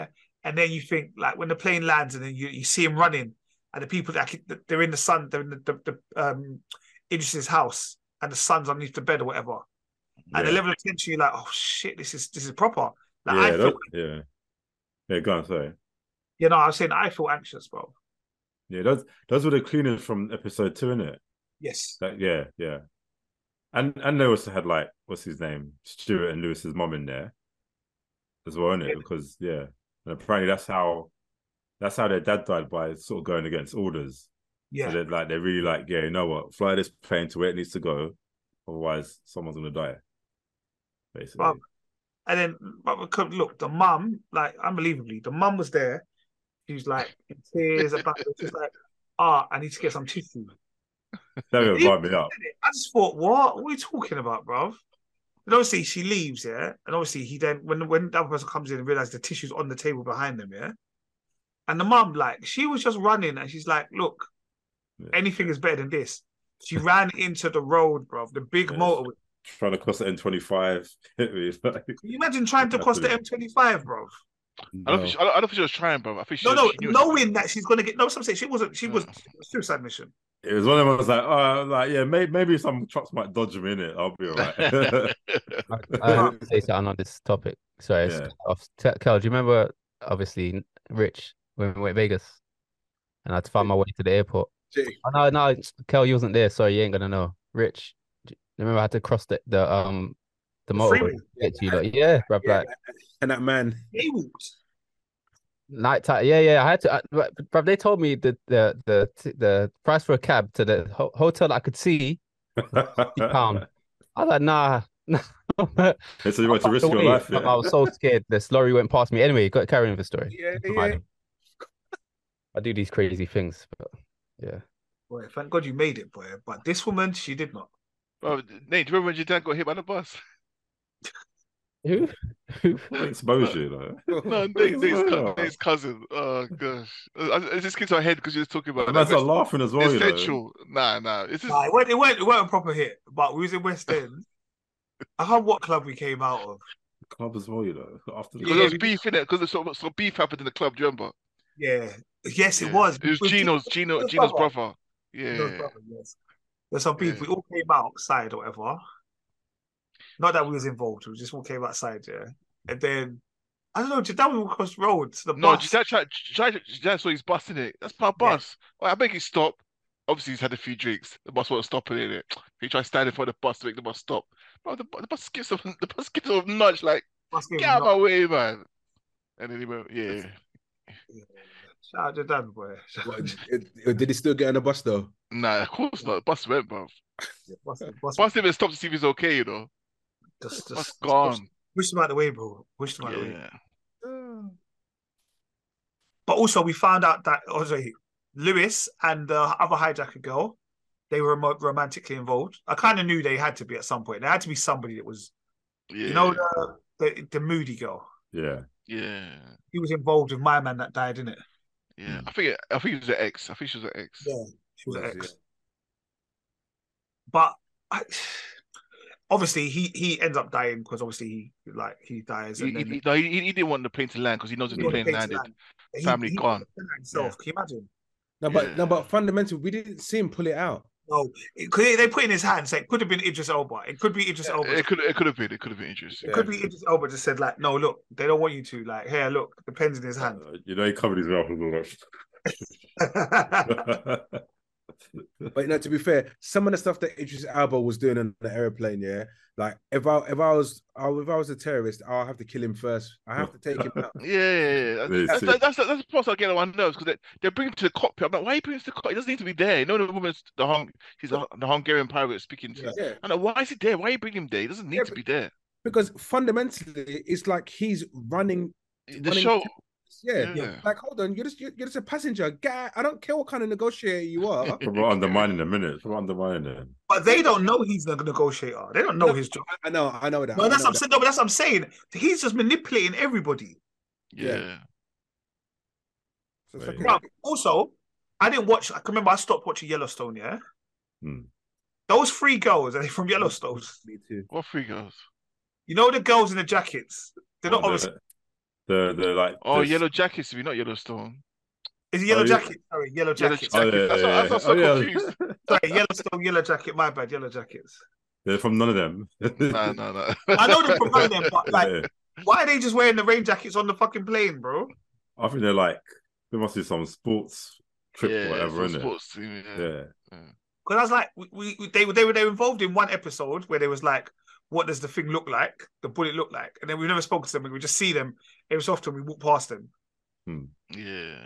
and then you think like when the plane lands and then you, you see him running, and the people that they're in the sun, they're in the, the, the um Idris's house, and the sun's underneath the bed or whatever, and
Yeah.
the level of tension, you're like, oh shit, this is this is proper. Like
yeah,
I
that,
feel,
yeah, yeah. Go on, sorry.
you know, I was saying I feel anxious, bro.
Yeah, those those were the cleaners from episode two, innit?
Yes.
That, yeah, yeah. And and they also had like what's his name, Stuart and Lewis's mom in there as well, innit?
Yeah.
Because yeah, and apparently that's how that's how their dad died, by sort of going against orders.
Yeah.
So they're like they're really like, yeah, you know what, fly this plane to where it needs to go, otherwise someone's gonna die. Basically.
Well, and then, but look, the mum, like, unbelievably, the mum was there. She was like in tears about it. Just like, ah, I need to get some tissue.
That would vibe me up.
I just thought, what? What are you talking about, bruv? And obviously she leaves, yeah. And obviously he then, when when the other person comes in and realizes the tissue's on the table behind them, yeah. And the mum, like, she was just running and she's like, look,
Yeah.
anything is better than this. She ran into the road, bruv, the big
Yes.
motorway.
Trying to cross the M twenty-five. Can
Can you imagine trying to cross the M twenty-five, bruv?
I don't think she, I don't, I don't think she was trying, bro. I think she
No,
was,
no,
she knew what she was
knowing that she's gonna get no. Some say she wasn't. She was suicide mission.
It was one of them. I was like, oh, like yeah, maybe, maybe some trucks might dodge him in it. I'll be all right.
doing.
I have to say something on this topic. Sorry,
Yeah.
off. Kel, do you remember, obviously, Rich, when we went to Vegas and I had to find my way to the airport?
Jay.
Oh, no, no, Kel, you wasn't there. Sorry, you ain't gonna know. Rich, do you remember I had to cross the, the um the
The
motorway
freeway.
to get to you? Like, yeah, bro,
Yeah,
like
and that man.
He walked.
night time. Yeah, yeah. I had to. I, but, bro, they told me the the the the price for a cab to the ho- hotel that I could see, fifty pound. I was like, nah. nah.
They said you want to
I
risk your
away.
life.
I
Yeah.
was so scared. This lorry went past me. Anyway, got carrying the story.
Yeah,
Don't
yeah.
mind him. I do these crazy things, but yeah.
Boy, thank God you made it, boy. But this woman, she did not.
Bro, Nate, do you remember when your dad got hit by the bus?
Who? Who?
Expose you, though.
No, Nate, Nate's, cou- Nate's cousin. Oh gosh, I, I just came to my head because you were talking about
The
that.
man's not laughing as well, you know.
Essential. Nah, nah. It's just
Nah, it weren't, it weren't, it weren't a proper hit. But we was in West End. I can't what club we came out of.
Club as well, you know. After the
because
Yeah,
there was
we-
beef in it. Because some, some beef happened in the club. Do you remember?
Yeah. Yes, it
Yeah.
was.
It was
With
Gino's Gino
Gino's
Gino's
brother.
brother. Yeah.
Gino's brother, yes. There's some beef.
Yeah.
We all came outside or whatever. Not that we was involved. We just all came outside, yeah. And then I don't know. Jadad we walked across the road to the
No,
bus.
Jadad tried. Jadad Jadad saw he's busting it. That's my
Yeah.
bus. Well, I make it stop. Obviously, he's had a few drinks. The bus wasn't stopping in it. He tried standing for the bus to make the bus stop. Bro, the, bu- the bus gives him the bus gives him a nudge like,
Bus gave
get
him
out of my
knock-
way, man. And then he went, yeah.
Yeah. Shout out Jadad, boy.
What, did did he still get on the bus though?
Nah, of course not. The bus went, bro.
Yeah, bus, bus,
Bus didn't even stop to see if he's okay, you know.
just,
Bus
just,
gone.
Push, push him out the way, bro. Push him out the way.
Yeah.
But also, we found out that also Lewis and the other hijacker girl, they were rom- romantically involved. I kind of knew they had to be at some point. There had to be somebody that was,
Yeah.
you know, the, the the moody girl.
Yeah.
Yeah.
He was involved with my man that died, didn't it?
Yeah. I think it, I think it was an ex. I think she was an ex.
Yeah, she was an
Was,
ex.
yeah.
But I, obviously, he he ends up dying because obviously he like he dies.
He,
And
he,
then
he, no, he, he didn't want the plane to land because he knows if
he
the
got
plane
paid to
landed,
land. He-
family
he
gone.
put that himself. Can you imagine?
No, but
Yeah.
no, but fundamentally, we didn't see him pull it out.
No, it, 'cause they they put in his hand. So it could have been Idris Elba. It could be Idris Elba.
It could it could have been. It could have been interesting.
It could be Idris Elba just said like, no, look, they don't want you to. Like, here, look, the pen's in his hand.
Uh, you know, he covered his mouth with all that.
But no, to be fair, some of the stuff that Idris Elba was doing on the airplane, yeah, like if I if I was if I was a terrorist, I'll have to kill him first. I have to take him out.
Yeah, yeah, yeah.
They
That's,
see-
that's, that's, that's the part I get on my nerves because they, they bring him to the cockpit. I'm like, why are you bringing him to the cockpit? He doesn't need to be there. You know, the woman's the Hung, he's the, the Hungarian pirate speaking to.
Yeah.
Yeah,
I'm like, why is he there? Why are you bringing him there? He doesn't need
Yeah,
to
but-
be there.
because fundamentally, it's like he's running.
The
running
show,
Yeah,
Yeah.
like hold on, you're just you're, you're just a passenger. Guy, I don't care what kind of negotiator you are.
From undermining him, innit? From undermining him.
But they don't know he's the negotiator. They don't know
No,
his job.
I know, I know that.
No,
I
that's
know
what I'm saying. No, but that's what I'm saying. He's just manipulating everybody.
yeah.
that. So it's like-
But also, I didn't watch. I can remember I stopped watching Yellowstone. Yeah,
Hmm.
those three girls are they from Yellowstone?
Me too.
What three girls?
You know the girls in the jackets. They're not
Oh,
obviously.
The the like.
Oh,
the...
Yellow Jackets, we not Yellowstone.
Is it Yellow
Oh, yeah.
Jacket? Sorry, Yellow
Yellow
Jackets.
Oh,
Jackets.
yeah,
That's
yeah,
what,
yeah.
that's what I'm so
Oh, yeah.
confused.
Sorry, Yellowstone, Yellow Jacket. My bad, Yellow Jackets.
They're from none of them.
No, no, no.
I know them from none of them, but like,
Yeah.
why are they just wearing the rain jackets on the fucking plane, bro?
I think they're like there must be some sports trip
Yeah,
or whatever,
it's a
isn't
sports team.
it?
Yeah.
Yeah.
Yeah.
Because I was like, we, we they were they were they were involved in one episode where they was like, what does the thing look like? The bullet look like? And then we never spoke to them. We just see them every so often. We walk past them.
Hmm.
Yeah.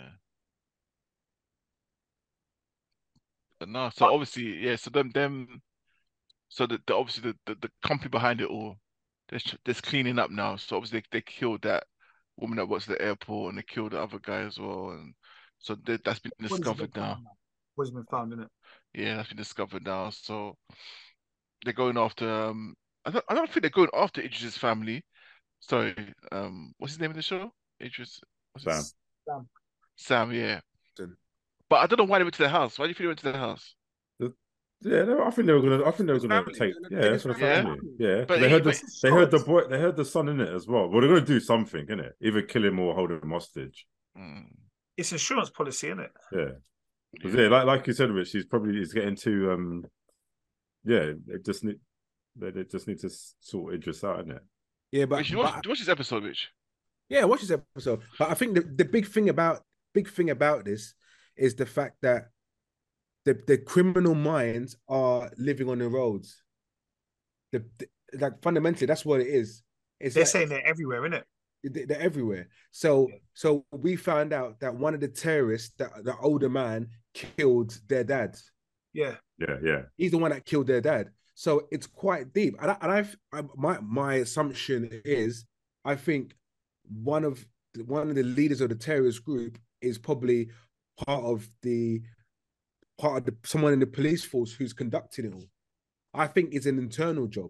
But no, so obviously, yeah. So them, them, so the, the obviously the, the the company behind it all, there's there's cleaning up now. So obviously they, they killed that woman that works at the airport, and they killed the other guy as well, and so they, that's been
What has
discovered
been
now.
found now? What has been found in it?
Yeah, that's been discovered now. So they're going after. Um, I don't. I don't think they're going after Idris's family. Sorry. Um, what's his name in the show? Idris. What's
Sam.
his-
Sam.
Sam. Yeah.
Sam.
But I don't know why they went to their house. Why do you think they went to their house?
Yeah, no, I think they were gonna. I think they were
His
gonna
family,
take.
they're gonna
Yeah,
take
for the
his
family.
family. Yeah,
But
they
he-
heard the
but-
they heard the boy. They heard the son in it as well. Well, they're gonna do something, innit? Either kill him or hold him hostage.
Mm.
It's insurance policy, isn't it?
Yeah, 'Cause, yeah, like like you said, Rich, he's probably he's getting too. Um, yeah, they just need. They, they just need to sort Idris out, innit?
Yeah, but,
Wait, you
but
watch, watch this episode, Rich.
yeah, watch this episode. But I think the, the big thing about big thing about this is the fact that the the criminal minds are living on the roads. The, the like fundamentally, that's what it is. It's
They're
like,
saying they're everywhere, isn't it?
they- they're everywhere. So so we found out that one of the terrorists, that the older man, killed their dad.
Yeah.
Yeah, yeah.
He's the one that killed their dad. So it's quite deep. And I, and I've I, my my assumption is, I think one of the, one of the leaders of the terrorist group is probably part of the part of the someone in the police force who's conducting it all. I think it's an internal job.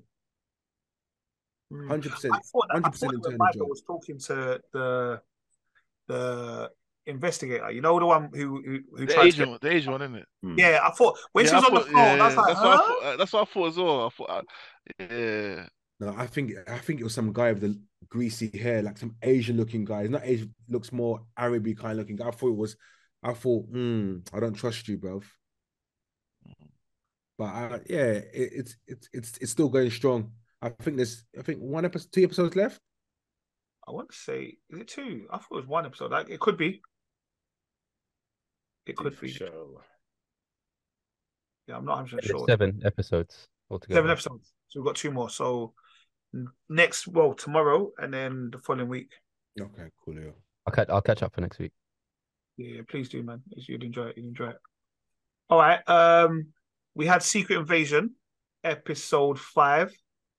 Mm.
Hundred percent.
I thought that, I
Hundred
thought
percent
that
internal
Michael
job.
was talking to the the investigator. You know, the one who who, who
The
tried to
Asian
get...
one, the Asian one, isn't it?
Hmm.
Yeah, I thought when
Yeah,
she was
I
on the
thought-
phone, I was
yeah,
like,
that's what I
huh?
thought. uh, That's what I thought as well. I thought, uh, yeah.
No, I think I think it was some guy with the greasy hair, like some Asian looking guy. He's not Asian, looks more Arabic kind of looking guy. I thought it was. I thought, hmm, I don't trust you, bro. But I, yeah, it, it's it's it's it's still going strong. I think there's, I think one episode, two episodes left.
I want to say, is it two? I thought it was one episode. Like it could be. It could be.
Show.
Yeah, I'm not one hundred percent
There's
sure.
seven episodes altogether.
Seven episodes. So we've got two more. So n- next, well, tomorrow and then the following week.
Okay, cool. Yeah.
I'll catch. I'll catch up for next week.
Yeah, please do, man. You'd enjoy it. You'd enjoy it. All right. Um, we had Secret Invasion, episode five.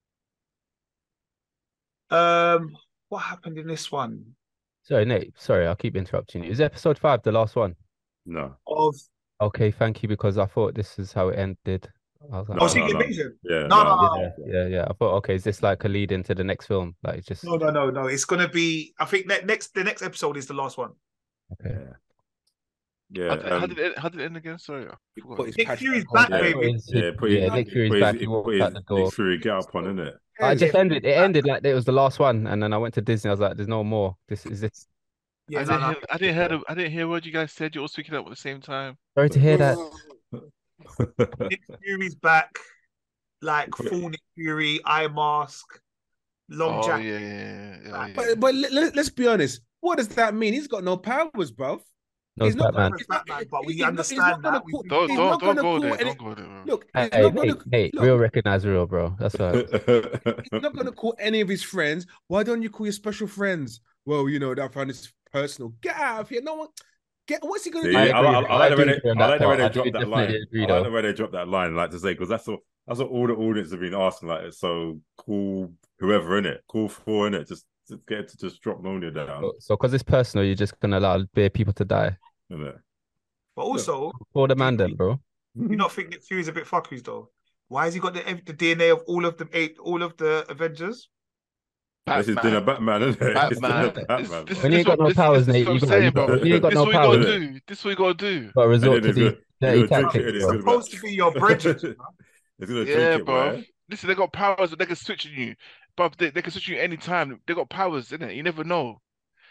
Um, what happened in this one?
Sorry, Nate. Sorry, I'll keep interrupting you. Is episode five the last one?
No.
Of
Okay, thank you, because I thought this is how it ended. I was like,
oh,
No,
Secret
no, no.
Invasion.
Yeah.
No, no, no.
yeah, yeah, yeah. I thought, okay, is this like a lead into the next film? Like, it's just
No, no, no, no. It's gonna be. I think ne- next the next episode is the last one.
okay.
Yeah. Yeah.
How did, how
um,
did it? How did it end again? Sorry, I
He
forgot.
put his
Nick
patch
Fury's
back
back,
on.
Yeah.
baby.
His-
Yeah, put his-
yeah, Nick Fury's
put
back.
his-
He walked
put
out
his
the door.
Nick Fury get up on, innit?
I just
Yeah.
ended. It ended like it was the last one, and then I went to Disney. I was like, "There's no more. This is this."
Yeah,
I
no,
didn't
no.
hear. I didn't hear. The, I didn't hear what you guys said. You're all speaking up at the same time.
Sorry to hear that.
Nick Fury's back, like full Nick Fury, eye mask, long
Oh
jacket.
yeah, yeah, yeah, yeah, yeah.
But but let, let's be honest. What does that mean? He's got no powers, bro.
No,
He's not
Batman.
He's Batman, but we
he's not- he's
understand
not gonna
that. We-
call-
Don't
he's
don't
not
don't
gonna
go
call
there.
any-
Don't go there. Bro.
Look,
Hey,
he's
hey,
not gonna
Nate, Nate,
look,
real recognize real, bro. That's right.
he's not gonna call any of his friends. Why don't you call your special friends? Well, you know that I found this personal. Get out of here. No one. Get. What's he gonna
See,
do?
I,
I
I,
agree
I,
with-
I
I
like the way
do
they,
agree on
I
that
like the way
part.
they
I do
dropped that line.
definitely agree,
I like
though.
the way they dropped that line, like to say, because that's what that's what all the audience have been asking. Like, it's so cool, whoever in it, cool for in it, just to get it to just drop Monia down,
So, because it's personal, you're just gonna allow bare people to die
isn't it?
But also,
for the man, then, bro.
you not think Nick Fury's a bit fuckies though? Why has he got the, the D N A of all of the eight, all of the Avengers?
This is dinner Batman, isn't it? It's dinner
Batman.
Batman.
This-
bro.
When you ain't got
what-
no
this-
powers,
this is
Nate,
what
you
I'm
got,
saying,
you got,
bro.
you ain't got
This
no
is what you gotta
powers.
do. This is what you gotta do.
Got to resort
And
to
then
the
it's
dirty
gonna drink
tactics,
it, it's
bro.
gonna be
Supposed to be your bridges.
It's gonna
Yeah,
drink it,
bro.
boy.
Listen, they got powers that they can switch on you, but they, they can switch on you anytime. They got powers, innit? You never know.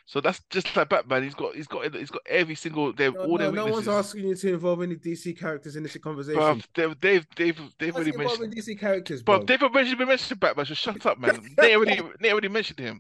So that's just like Batman. He's got he's got he's got every single they've
No,
all
no,
their
no one's
weaknesses.
asking you to involve any D C characters in this conversation.
Bruv, they've they've they've they've
What's
already
involving
mentioned.
D C characters,
Bro,
bro?
they've already been mentioned Batman. So shut up, man. They already they already mentioned him.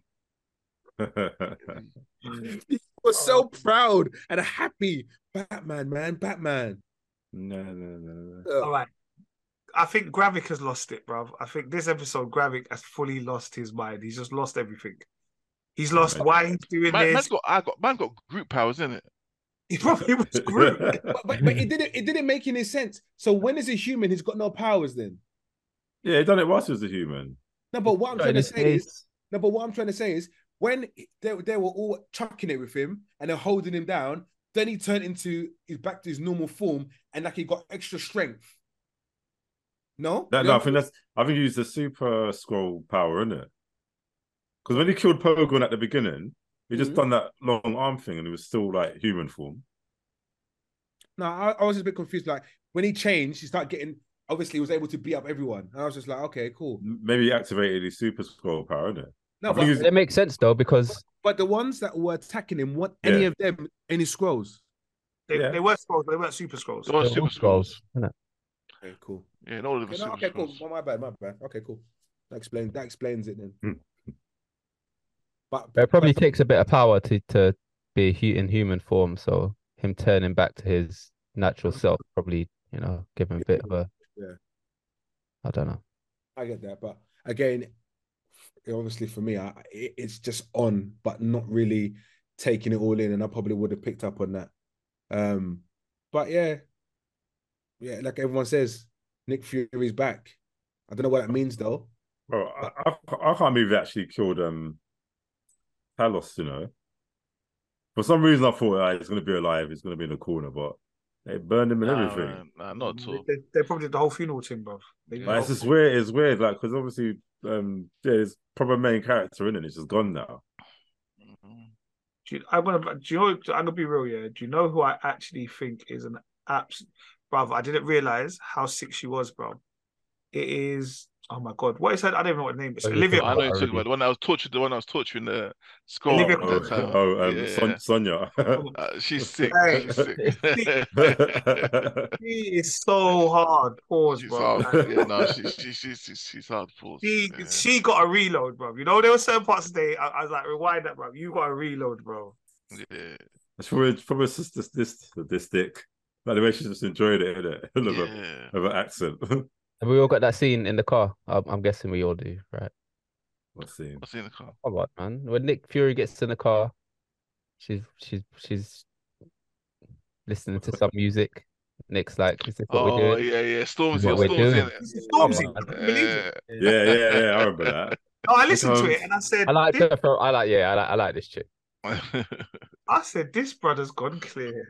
You were so proud and happy. Batman, man, Batman.
No, no, no, no.
Uh,
All right. I think Gravik has lost it, bruv. I think this episode, Gravik has fully lost his mind. He's just lost everything. He's lost
Man.
why he's doing
Man, man's
this.
got I got man got group powers, isn't it?
He probably was Groot.
but, but, but it didn't it didn't make any sense. So when is a human he's got no powers then?
Yeah, he done it whilst he was a human.
No, but what I'm
Right,
trying to
this
say is
case-
no, but what I'm trying to say is when they, they were all chucking it with him and they're holding him down, then he turned into he's back to his normal form and like he got extra strength. No,
That,
You
no, I
know?
think that's. I think he used the super scroll power, isn't it? Because when he killed Pogon at the beginning, he just
Mhm.
done that long arm thing, and he was still like human form.
No, I, I was just a bit confused. Like when he changed, he started getting obviously he was able to beat up everyone. And I was just like, okay, cool.
Maybe he activated his super scroll power, isn't it?
No,
I
but,
think he's-
It makes sense though, because
but the ones that were attacking him, what any
Yeah.
of them any scrolls?
They,
Yeah.
they weren't scrolls, they weren't super scrolls.
They were
they're
super
all
scrolls.
scrolls, isn't it?
Okay, cool.
Yeah, and all of them
Okay,
are
no,
super
okay, cool.
scrolls.
Well, my bad, my bad. Okay, cool. That explains that explains it then.
Hmm.
But,
But it probably
but-
takes a bit of power to to be hu- in human form. So him turning back to his natural self probably, you know, give him a bit of a.
Yeah.
I don't know.
I get that, but again, obviously for me, I, it, it's just on, but not really taking it all in, and I probably would have picked up on that. Um, but yeah, yeah, like everyone says, Nick Fury's back. I don't know what that means though.
Bro, I, I, I can't believe they actually killed um Talos. You know, for some reason I thought ah, he's going to be alive. He's going to be in the corner, but they burned him and
Nah,
everything.
man, nah, not at all.
They, they probably did the whole funeral thing, bruv. They did
Yeah.
the
Like, it's
whole-
just weird. It's weird, like because obviously, um, yeah, it's proper main character in it. It's just gone now.
Mhm.
Do you, I'm gonna, do you know? I'm gonna be real, yeah. Do you know who I actually think is an abs, bruv? I didn't realize how sick she was, bro. It is. Oh my god, what is her? I don't even know what her name is.
Oh, you
Olivia.
talking
I know you're talking
already.
about the one that was tortured. The one that was torturing the scroll
Olivia
at
Oh,
that time.
oh um,
Yeah.
Son- Sonia.
Uh, she's sick.
Hey.
She's sick.
She is so hard. Pause,
she's
bro.
hard. Yeah, no, she, she, she's she's she's hard. Pause.
She
Yeah.
she got a reload, bro. You know, there were certain parts of the day I, I was like, rewind that, bro. You got a reload, bro.
Yeah.
It's probably probably just this this this stick. Like the way she just enjoyed it, innit? Of, a,
Yeah.
of an accent.
Have we all got that scene in the car? I'm, I'm guessing we all do, right?
What's the
What's in the car?
Come on, man. When Nick Fury gets in the car, she's she's she's listening to some music. Nick's like, "Is this what
Oh
we're doing?"
yeah, yeah. Stormzy,
What
or
we're
Stormzy
doing.
in it.
This is Stormzy.
Yeah.
I couldn't believe it.
Yeah, yeah, yeah. I remember that.
No, I listened to
Um,
it and I said,
I like
this,
her. From, I like, yeah, I like, I like this chick.
Yeah.
I said, this brother's gone clear.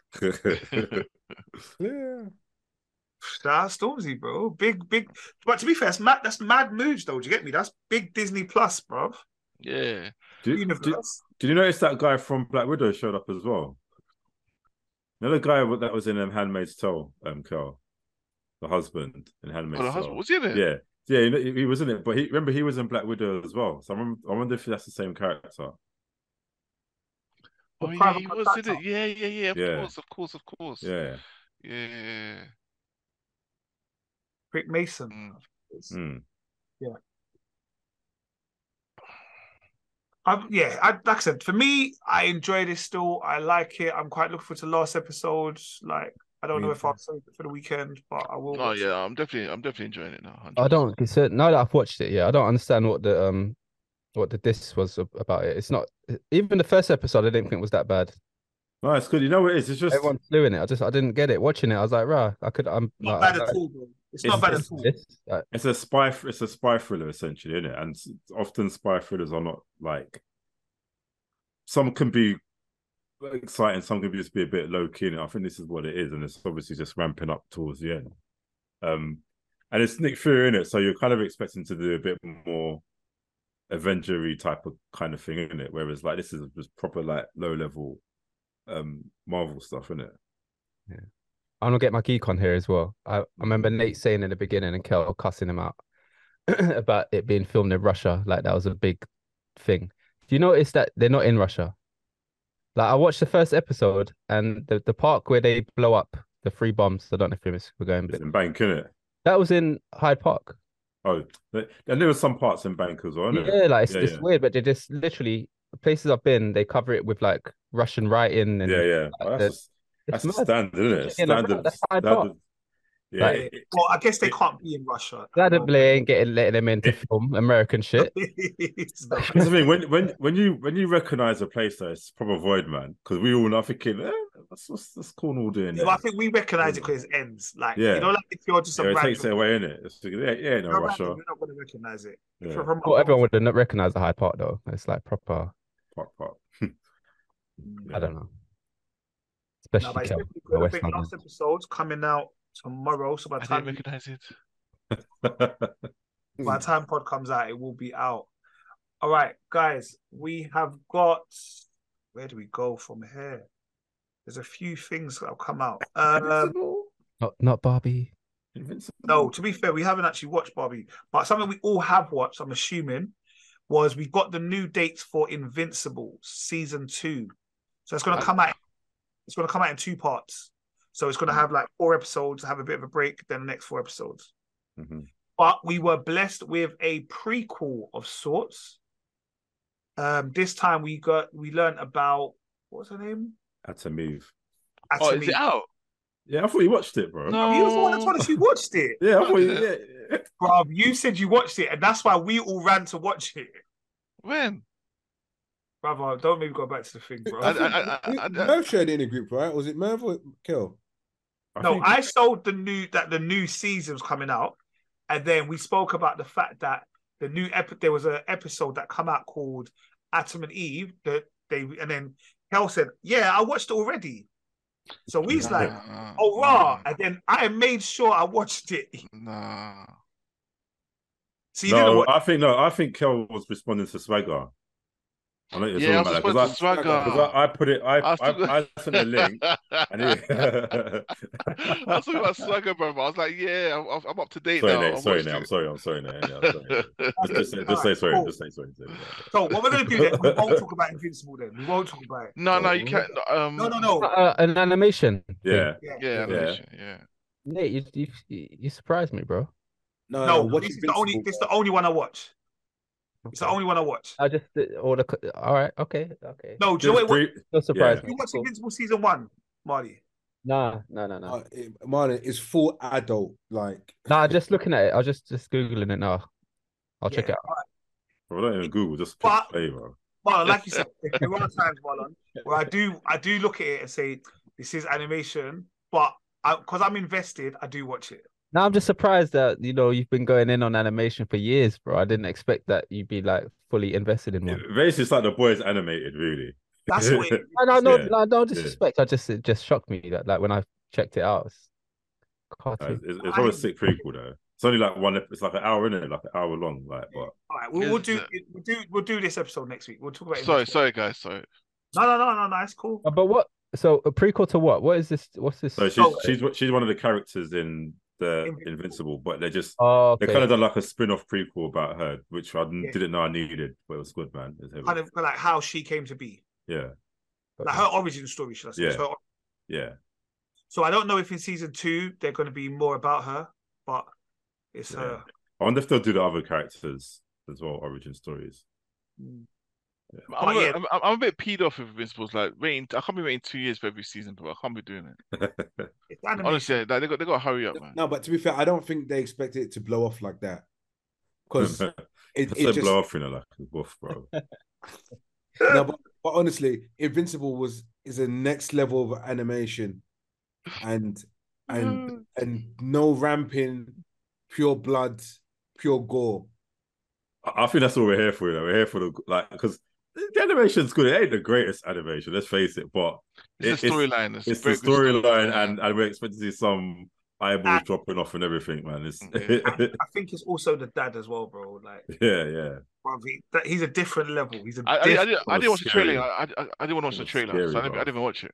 Yeah.
Shout out Stormzy, bro. Big, big. But to be fair, that's mad, that's mad moves, though. Do you get me? That's big Disney Plus, bro.
yeah.
Did,
Universe.
did, did you notice that guy from Black Widow showed up as well? Another guy that was in um, Handmaid's Tale, um, Carl, the husband in Handmaid's
Oh, the
Tale.
husband was he in it?
Yeah, yeah, he, he was in it, but he remember he was in Black Widow as well. So I, remember, I wonder if that's the same character.
Oh
The
yeah,
private
he was in
contractor.
it. Yeah, yeah, yeah. Of
Yeah.
course, of course, of course.
Yeah.
Yeah.
Rick Mason.
Mm.
Mm.
I, yeah, I, like I said, for me, I enjoy this still. I like it. I'm quite looking forward to the last episode. Like, I don't
Me
know if
too.
I'll save it for the weekend, but I will.
Oh
watch it.
yeah, I'm definitely, I'm definitely enjoying it now. one hundred
I
percent.
don't consider now that I've watched it. Yeah, I don't understand what the um what the diss was ab- about it. It's not even the first episode. I didn't think was that bad.
No, it's good. You know what it is? It's just
Everyone flew in it. I just I didn't get it. Watching it, I was like, rah, I could. I'm
Not
like,
bad
I-
at all, bro. It's,
It's-
not bad
it's-
at all.
this, like,
it's a spy. It's a spy thriller essentially, isn't it? And s- often spy thrillers are not like some can be exciting, some can just be a bit low key. And I think this is what it is, and it's obviously just ramping up towards the end. Um, and it's Nick Fury in it, so you're kind of expecting to do a bit more Avenger-y type of kind of thing, isn't it? Whereas like this is just proper like low level um Marvel stuff, isn't it?
I'm gonna get my geek on here as well. I, I remember Nate saying in the beginning and Kel cussing him out about it being filmed in Russia, like that was a big thing. Do you notice that they're not in Russia? Like I watched the first episode and the, the park where they blow up the three bombs. I don't know if we're going,
It's
but
in Bank, innit?
that was in Hyde Park.
Oh, and there were some parts in Bank as well, innit?
Yeah, like it's,
Yeah,
it's
yeah.
weird, but they just literally places I've been, they cover it with like Russian writing and
Yeah, yeah.
like,
Well,
the-
that's
it's
that's
mad.
standard, isn't it?
Getting around,
Standard,
that's Hyde Park.
standard. Yeah.
Like-
it- it-
Well, I guess they
it-
can't be in Russia.
Incredibly ain't getting letting them in to
It-
film American shit.
It's not.
That's the thing. When when when you when you recognise a place that it's proper void, man, because we all are thinking, eh, what's what's, what's Cornwall doing
Yeah,
there?
but I think we recognise it because it ends. Like,
Yeah.
you know, like if you're just a
Yeah, it
random,
takes it away, innit? It's yeah, yeah, no
you're
Russia.
random, you're not going to recognise it.
Yeah.
From- from-
Well, everyone would not recognize the Hyde Park though. It's like proper.
Pop, pop.
I don't know.
No,
Especially
but it's
Kel,
definitely
the
good. I
West
think
London.
last episode's coming out tomorrow. So by
I
the
didn't
time
recognize it.
by the time pod comes out, it will be out. All right, guys, we have got. Where do we go from here? There's a few things that have come out. Um,
Invincible?
Not not Barbie.
Invincible?
no, to be fair, we haven't actually watched Barbie, but something we all have watched, I'm assuming, was we got the new dates for Invincible season two. So it's going to come out. It's going to come out in two parts. So it's going to have like four episodes, have a bit of a break, then the next four episodes.
Mhm.
But we were blessed with a prequel of sorts. Um, this time we got we learned about what's her name?
Had to move.
Oh, is
Atami.
it out?
Yeah, I thought you watched it, bro.
No.
You was the one that told us you watched it,
Yeah, I thought you.
Yeah.
Yeah.
bro. You said you watched it, and that's why we all ran to watch it,
When?
brother. Don't maybe go back to the thing, bro.
I- I- I- I-
Merv shared it in a group, right? Was it Merv or Kel?
I
no,
think-
I sold the new that the new season's coming out, and then we spoke about the fact that the new epi- there was an episode that come out called Adam and Eve that they and then Kel said, "Yeah, I watched it already." So we's like,
Nah,
"Oh rah!"
nah,
And then I made sure I watched it.
Nah.
So you didn't
No,
watch.
I think no, I think Kel was responding to Swagger. I know you're
Yeah, I
talking
was
about that
supposed to
because
swagger.
I, I, I put it, I,
I was
I,
talking-
I sent the link. And it,
I was talking about swagger, bro. I was like, yeah, I'm, I'm up to date
sorry,
now.
Nate,
I
sorry,
watched
Nate, I'm
it.
sorry, I'm sorry, Nate. Yeah, I'm sorry. Just, just, say, just say sorry,
Cool.
just say sorry. Say sorry.
So what we're gonna do then? We won't talk about Invincible. Then we won't talk about it.
No, no, you can't. Um,
No, no, no.
Uh, an animation. thing.
Yeah,
Yeah,
Yeah, animation. Yeah.
Nate, you, you you you surprised me, bro.
No,
no.
watch
This is the only.
Invincible.
This is the only one I watch. It's the only one I watch.
I just all the all right, okay, okay.
No, do you know
just
what?
brief,
Still surprised
You
me.
watch
Cool.
Invincible season one, Marty?
No, no, no, no.
Uh, it, Marlon, it's full adult. Like,
Nah, just looking at it. I was just just googling it now. I'll check
Yeah.
it out.
bro, don't even Google, just pick
But-
play, bro.
Well, like you said, there are times, Marlon, where I do, I do look at it and say this is animation, but because I'm invested, I do watch it.
Now I'm just surprised that you know you've been going in on animation for years, bro. I didn't expect that you'd be like fully invested in one.
Basically, it's like the boys animated, really.
That's what it is.
No, no, no,
Yeah.
no, no disrespect. I just it just shocked me that like when I checked it out, it's
Uh,
cartoon.
it's, it's always a sick prequel though. It's only like one. ep- It's like an hour in it, like an hour long. Like, but
All right, we'll, we'll do,
Is
we'll do, we'll do this episode next week. We'll talk about.
Sorry,
Invincible.
sorry, guys. Sorry.
No, no, no, no, no. It's cool.
Uh, But what? So a prequel to what? What is this? What's this?
so she's
Oh.
she's she's one of the characters in the
Invincible.
Invincible, but they're just
Oh,
they
okay.
kind of done like a spin-off prequel about her, which I
Yeah.
didn't know I needed, but it was good, man. It's heavy.
Kind of like how she came to be,
Yeah,
like her origin story, should I say?
Yeah.
So,
yeah.
so I don't know if in season two they're going to be more about her, but it's
Yeah.
her.
I wonder if they'll do the other characters as well, origin stories.
Mm.
I'm,
But
a,
yeah.
I'm, I'm a bit peed off with Invincibles. Like, waiting. I can't be waiting two years for every season, bro. I can't be doing it.
It's animation.
Honestly, like, they got they got to hurry up, man.
no, but to be fair, I don't think they expect it to blow off like that. Because it,
It's
it
a
just
blow off, you know, like a woof, bro.
no, but, but honestly, Invincible was is a next level of animation, and and and no ramping, pure blood, pure gore.
I I think that's what we're here for. You know? We're here for the like because the animation's good. It ain't the greatest animation, let's face it, but
It's
it-
the storyline.
it's the
very good
storyline,
yeah.
and, and we're expecting to see some eyeballs
Ah.
dropping off and everything, man. It's
Yeah.
I think it's also the dad as well, bro. Like,
yeah, yeah.
bruv, he, that, he's a different level. He's a
I, I, I,
different.
didn't, I didn't watch the
Scary.
trailer. I, I, I didn't want to watch
It
the
was
trailer,
scary,
so I didn't,
bro.
I didn't even watch it.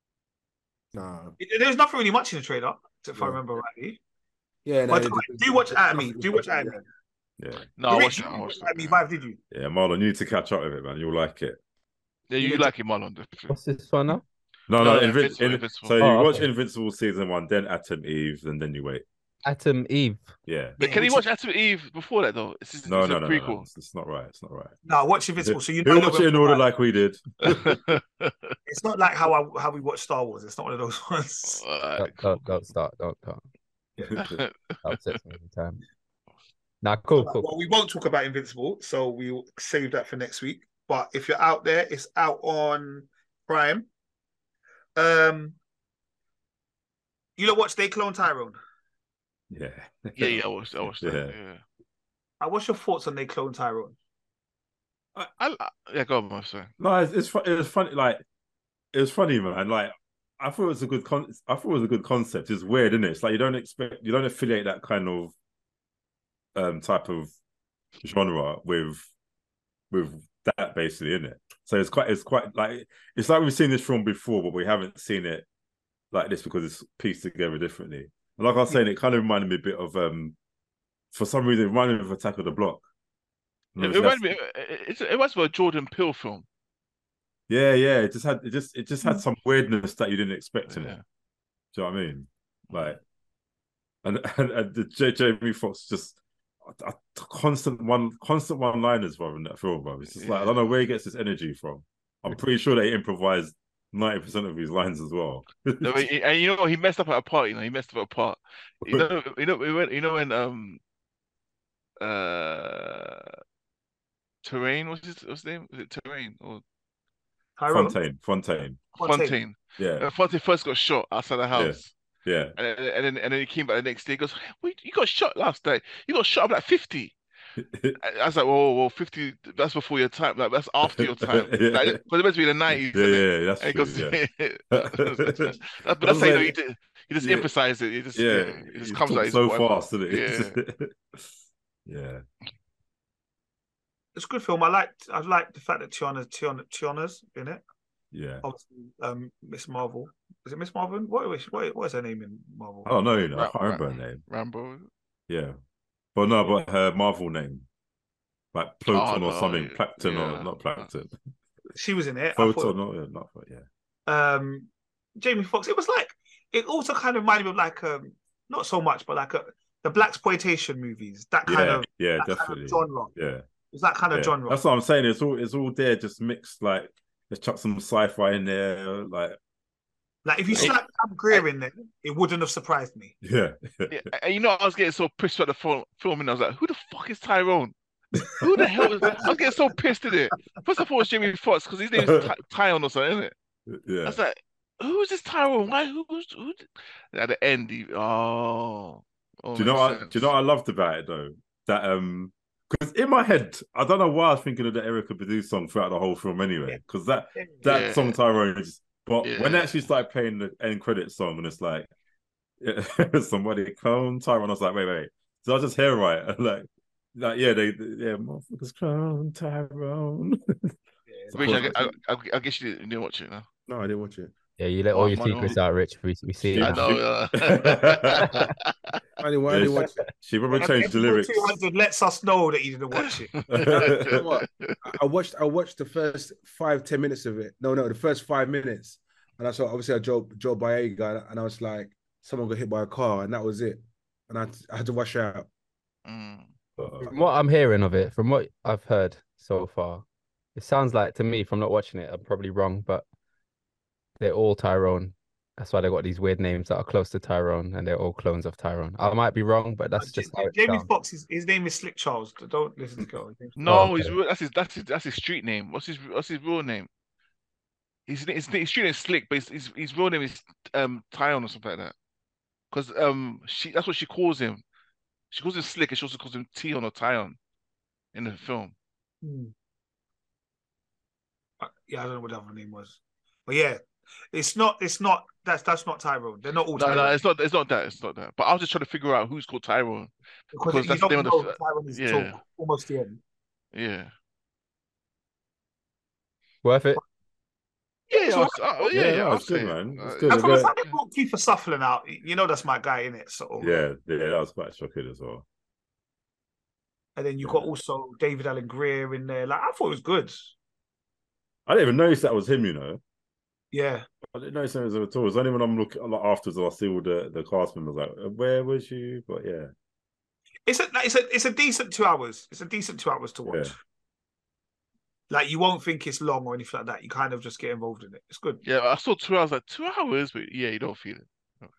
Nah,
There's nothing really much in the trailer, if I
Yeah.
remember rightly.
yeah. No,
But
it-
do watch Atomy. Do watch Atomy.
Yeah,
No, I
You
watched it.
didn't
I
watch
watched
Atomy
it.
Vive, did you?
yeah, Marlon, you need to catch up with it, man. You'll like it.
Yeah, you
You
like him, Marlon. Definitely.
What's this one now?
No,
No,
no,
no,
Invin-
Invincible,
in-
Invincible.
so you
Oh,
watch
okay.
Invincible season one, then Atom Eve, and then you wait.
Atom Eve.
Yeah.
But
Yeah,
can you
which
watch Atom Eve before that though? It's, just,
No,
it's
no,
a
no, no, no.
prequel.
It's, it's not right. It's not right.
No, watch Invincible. So you know
He'll
that
watch
we're
it in order
right.
like we did.
It's not like how I, how we watch Star Wars. It's not one of those ones.
Alright,
Don't,
cool,
don't, don't start. Don't, don't.
cool.
That upsets me every time. Nah,
So,
cool,
like,
cool.
well, we won't talk about Invincible, so we'll save that for next week. But if you're out there, it's out on Prime. Um, you don't watch They Clone Tyrone.
Yeah.
Yeah, yeah, I watched, I watched that.
Yeah.
Yeah.
Uh, what's your thoughts on They Clone Tyrone?
I, I, yeah, go on, man. Sorry.
No, it's, it's fu- it was funny. Like it was funny, man. Like I thought it was a good con. I thought it was a good concept. It's weird, isn't it? It's like you don't expect, you don't affiliate that kind of um type of genre with with that, basically, isn't it? So it's quite, it's quite like it's like we've seen this film before, but we haven't seen it like this because it's pieced together differently. And like I was saying, it kind of reminded me a bit of um, for some reason, it reminded me of Attack of the Block.
It, it reminded me. It, it, it reminds me of a Jordan Peele film.
Yeah, yeah. It just had it just it just had some weirdness that you didn't expect in
Yeah.
it. Do you know what I mean? Like, and and, and the J. Jamie Foxx just a, a constant one constant one liners, bro, in that film, bro. It's just like I don't know where he gets this energy from. I'm pretty sure they improvised ninety percent of his lines as well.
No, but he- and you know what? He messed up at a part. You know, he messed up at a part. You know, you know, we went. You know when um, uh, Terrain. What's his, what's his name? Was it Terrain or
Tyrone?
Fontaine, Fontaine.
Fontaine.
Fontaine?
Yeah,
When Fontaine first got shot outside the house.
yeah.
And then, and then and then he came back the next day. He goes, "Wait, you got shot last night? You got shot up like fifty." I I was like, "Whoa, whoa, fifty? That's before your time. Like that's after your time.
Yeah.
Like, but it meant to be the nineties."
Yeah, yeah, that's
And he
true.
goes,
Yeah.
That- but
That's
that's how you know
like-
he did. He just
Yeah.
emphasized it. He just yeah,
Yeah,
it just
he
comes
talks
out his
so
whatever.
fast, isn't it?
Yeah.
Yeah.
It's a good film. I liked I liked the fact that Tiana Tiana Tiana's in it.
Yeah.
Obviously, um, Miss Marvel. Is it Miss Marvel? What is what, what is her name in Marvel?
I don't know, you know. I
Ra-
can't remember
Ra-
her name.
Rambo.
Yeah. But no, but her Marvel name. Like Ploton
Oh,
or
no,
something.
yeah,
Plankton
yeah.
or not Plankton.
She was in it. I
Photon,
thought,
not, yeah, not, yeah.
um, Jamie Foxx. It was like it also kind of reminded me of like um, not so much, but like a, the blaxploitation movies. That kind
Yeah,
of
yeah,
that
definitely.
kind of genre.
Yeah.
It's that kind of
yeah.
genre.
That's what I'm saying. It's all it's all there, just mixed. Like let's chuck some sci-fi in there. Like
Like if you
It-
slapped Pam Grier in there, it wouldn't have surprised me.
yeah,
Yeah, and you know, I was getting so pissed about the film, film and I was like, "Who the fuck is Tyrone? Who the hell is?" I was getting so pissed in it. First of all, it's Jamie Foxx because his name is Ty- Tyrone or something, isn't it? I
yeah.
was like, "Who is this Tyrone? Why? Who? Who's, who?" At the end, he, oh, oh,
Do you know
makes
what? I,
sense.
do you know what I loved about it though? That um, because in my head, I don't know why I was thinking of the Erica Badu song throughout the whole film anyway. Because that that
Yeah.
song Tyrone is, but when they
Yeah.
actually started playing the end credit song and it's like somebody clone Tyrone, I was like, wait, wait, did I just hear right? like, like yeah, they yeah, motherfuckers clone Tyrone.
Rich, I, I, I, I guess you didn't, you didn't watch it, no?
No, I didn't watch it.
Yeah, you let
Oh,
all your
my
secrets
God.
out, Rich. We, we see it
Yeah,
I
now.
know. Uh...
I didn't, I didn't watch it.
She probably changed the
Episode
lyrics.
two hundred lets us know that you didn't watch it.
You know what? I watched I watched the first five, ten minutes of it. No, no, the first five minutes. And I saw obviously I Joe Joe Boyega, and I was like, someone got hit by a car, and that was it. And I, I had to rush out.
Mm.
From what I'm hearing of it, from what I've heard so far, it sounds like to me, from not watching it, I'm probably wrong, but they're all Tyrone. That's why they got these weird names that are close to Tyrone, and they're all clones of Tyrone. I might be wrong, but that's just how it
Jamie
sounds.
Foxx, his, his name is Slick Charles. Don't listen to girl. His name's-
No,
Oh,
his
okay.
real, that's his that's his that's his street name. What's his what's his real name? His his, his street name is Slick, but his, his his real name is um Tyrone or something like that. Because um she that's what she calls him. She calls him Slick, and she also calls him Tion or Tyon in the film.
Hmm. Uh, Yeah, I don't know what the other name was, but yeah, it's not. It's not. That's that's not Tyrone. They're not all
No,
Tyrone.
no, it's not. It's not that. It's not that. But I was just trying to figure out who's called Tyrone.
because
because
you
that's
don't
the name of
know
the f-
Tyrone is
yeah.
till almost the end.
Yeah.
Worth it?
Yeah, yeah,
So-
I was- uh, yeah,
Yeah,
yeah.
no,
I'll
it's good,
say it.
man. It's
Uh,
good.
And from the
but-
time they brought Kiefer Sutherland out, you know that's my guy in it. So
Yeah, yeah, that was quite shocking as well.
and then you got also David Allen Greer in there. Like I thought it was good.
I didn't even notice that was him. You know.
Yeah.
I didn't notice it was him at all. It's only when I'm looking like, afterwards I see all the the cast members like, where was you? But yeah,
it's a it's a it's a decent two hours. It's a decent two hours to watch.
Yeah.
Like you won't think it's long or anything like that. You kind of just get involved in it. It's good.
Yeah, I saw two hours, like two hours, but yeah, you don't feel it.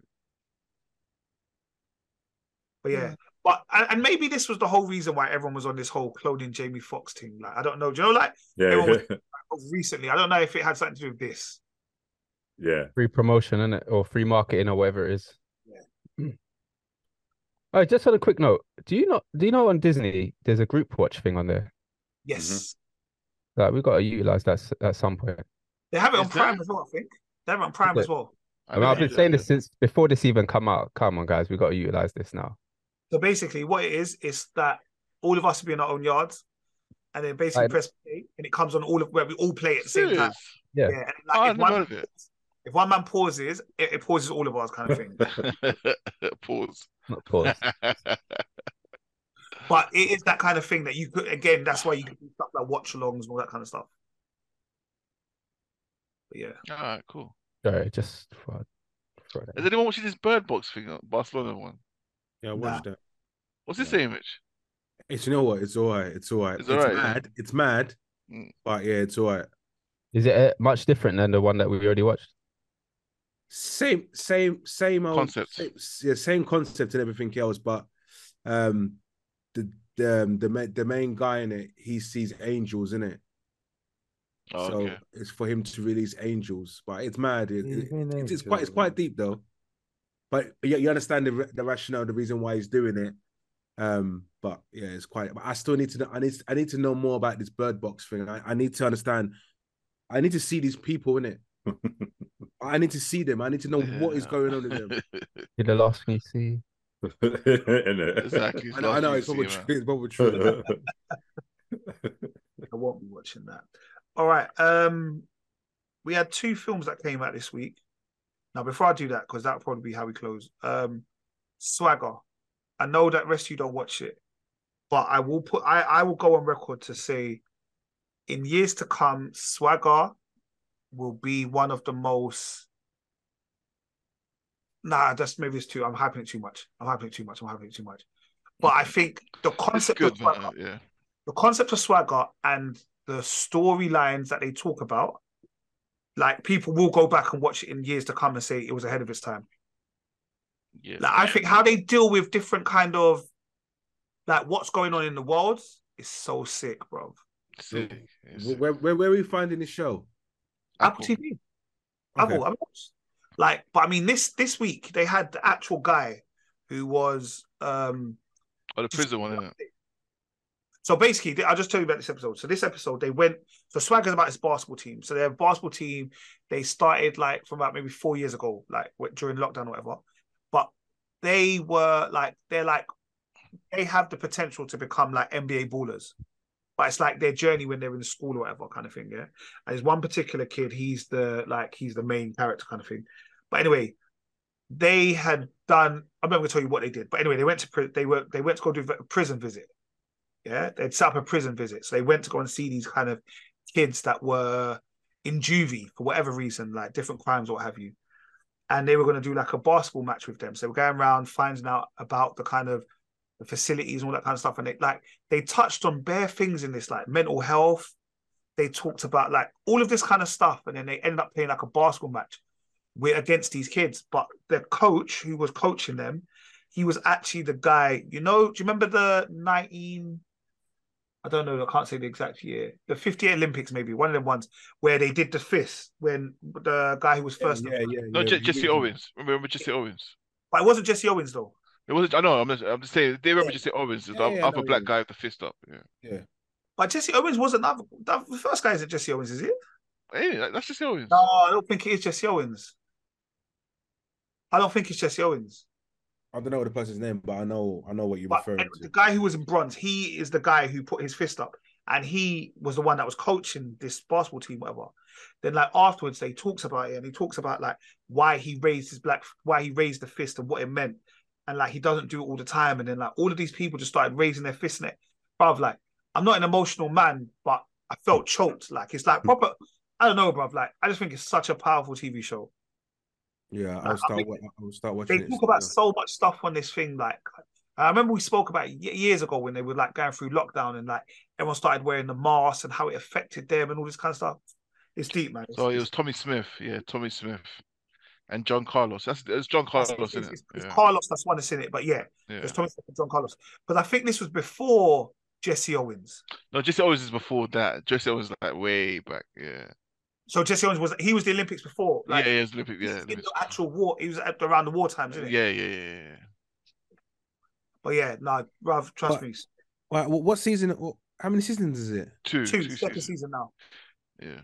But yeah, but and, and maybe this was the whole reason why everyone was on this whole cloning Jamie Foxx thing. Like I don't know. Do you know like
yeah,
everyone
yeah.
was recently? I don't know if it had something to do with this.
yeah.
Free promotion, innit? Or free marketing or whatever it is.
Yeah.
Oh, just on a quick note, do you know do you know on Disney there's a group watch thing on there?
Yes,
Like we've got to utilize that s- at some point.
they have it on
Is
Prime
there?
as well. I think they have it on Prime
Is
as well.
I mean,
never
I've been
used
saying
that
this since before this even come out. Come on, guys, we've got to utilize this now.
So basically, what it is is that all of us will be in our own yards, and then basically
Like-
press play, and it comes on all of where we all play at the same time.
Serious?
Yeah.
Yeah, and
Oh,
like
I've
if
never
one,
heard of it.
if one man pauses, it, it pauses all of ours, kind of thing.
Pause.
Not pause.
But it is that kind of thing that you could again. That's why you can do stuff like watch alongs and all that kind of stuff. But yeah,
All right, cool.
Sorry, just for, for that.
Has anyone watching this Bird Box thing, uh, Barcelona one?
Yeah, I
Nah.
watched that.
What's this
Yeah.
saying, Mitch?
It's you know what? It's all right. It's all right.
It's
It's,
all right, yeah.
mad. It's mad.
Mm.
But yeah, it's all right.
Is it uh, much different than the one that we already watched?
Same, same, same old
Concept.
Same, yeah, same concept and everything else. But um, the the um, the ma- the main guy in it, he sees angels in it.
Oh,
So
okay.
it's for him to release angels. But it's mad. It, it-
Even
it's, it's quite it's quite deep though. But you, you understand the the rationale, the reason why he's doing it. Um, but yeah, it's quite. But I still need to know. I need I need to know more about this Bird Box thing. I, I need to understand. I need to see these people in it. I need to see them. I need to know what is
Yeah.
going on with them.
You're the last thing you see.
Innit?
Exactly.
I know, I know it's probably true. It's probably true.
I won't be watching that. All right. Um, we had two films that came out this week. Now, before I do that, because that'll probably be how we close. Um, Swagger. I know that rest of you don't watch it, but I will put. I I will go on record to say, in years to come, Swagger will be one of the most. Nah, that's maybe it's too. I'm hyping it too much. I'm hyping it too much. I'm hyping it too much. But I think the
It's
concept
good,
of Swagger,
man. Yeah.
the concept of Swagger and the storylines that they talk about, like people will go back and watch it in years to come and say it was ahead of its time.
Yeah.
Like I think how they deal with different kind of like what's going on in the world is so sick, bro.
Sick. It's sick.
where, where where are we finding this show?
Apple
Apple.
T V.
Okay.
Apple. I mean, like, but I mean, this this week they had the actual guy who was um
Oh, the prison one, isn't it?
So basically, I'll just tell you about this episode. So this episode, they went. So Swagger's about his basketball team. So they have a basketball team. They started like from about maybe four years ago, like during lockdown or whatever. But they were like, they're like, they have the potential to become like N B A ballers. But it's like their journey when they're in school or whatever kind of thing. Yeah. And there's one particular kid. He's the like he's the main character kind of thing. But anyway, they had done. I'm not going to tell you what they did. But anyway, they went to they were they went to go do a prison visit. Yeah, they'd set up a prison visit. So they went to go and see these kind of kids that were in juvie for whatever reason, like different crimes or what have you. And they were going to do like a basketball match with them. So they were going around finding out about the kind of the facilities and all that kind of stuff. And they like they touched on bare things in this, like mental health. They talked about like all of this kind of stuff. And then they ended up playing like a basketball match with against these kids. But the coach who was coaching them, he was actually the guy, you know, do you remember the nineteen I don't know, I can't say the exact year. The fifty-eight Olympics, maybe, one of them ones where they did the fist when the guy who was
Yeah,
first.
yeah, yeah.
No,
yeah.
Je- Jesse Owens. Remember Jesse Owens?
But it wasn't Jesse Owens, though.
It wasn't. I know. I'm just. I'm just saying. They remember
Yeah.
Jesse Owens, the
Yeah, yeah, I
other
know
black
you.
guy with the fist up. Yeah.
Yeah.
But Jesse Owens wasn't that, that the first guy isn't Jesse Owens, is it?
Hey, that- that's Jesse Owens.
No, I don't think it is Jesse Owens. I don't think it's Jesse Owens.
I don't know the person's name, but I know I know what you're
But
referring
and
to.
the guy who was in bronze, he is the guy who put his fist up. And he was the one that was coaching this basketball team, whatever. Then, like afterwards, they talks about it, and he talks about like why he raised his black, why he raised the fist, and what it meant, and like he doesn't do it all the time. And then like all of these people just started raising their fists in it. Bruv, like I'm not an emotional man, but I felt choked. Like it's like proper, I don't know, bruv. Like, I just think it's such a powerful T V show.
Yeah, I'll
Like,
start.
I think
wa- I'll start
they
watching it.
talk about
soon,
so much stuff on this thing. Like, I remember we spoke about it ye- years ago when they were like going through lockdown and like everyone started wearing the masks and how it affected them and all this kind of stuff. It's deep, man. It's,
So it
it's,
was Tommy Smith, yeah, Tommy Smith, and John Carlos. That's it's John
it's,
Carlos,
it's,
isn't it?
it's, it's
Yeah,
Carlos that's one that's in it, but yeah,
yeah.
there's Tommy Smith and John Carlos. But I think this was before Jesse Owens.
No, Jesse Owens is before that. Jesse Owens is like way back. Yeah,
So Jesse Owens was he was the Olympics before, like
yeah, yeah. It's Olympic.
he's
Yeah,
in
Olympics.
the actual war. He was at, around the war times, isn't it?
Yeah, yeah, yeah, yeah.
But yeah, no, bruv, trust
But-
me.
All right, what, what season? What, how many seasons is it?
Two,
Two,
two
second
seasons.
season now.
Yeah.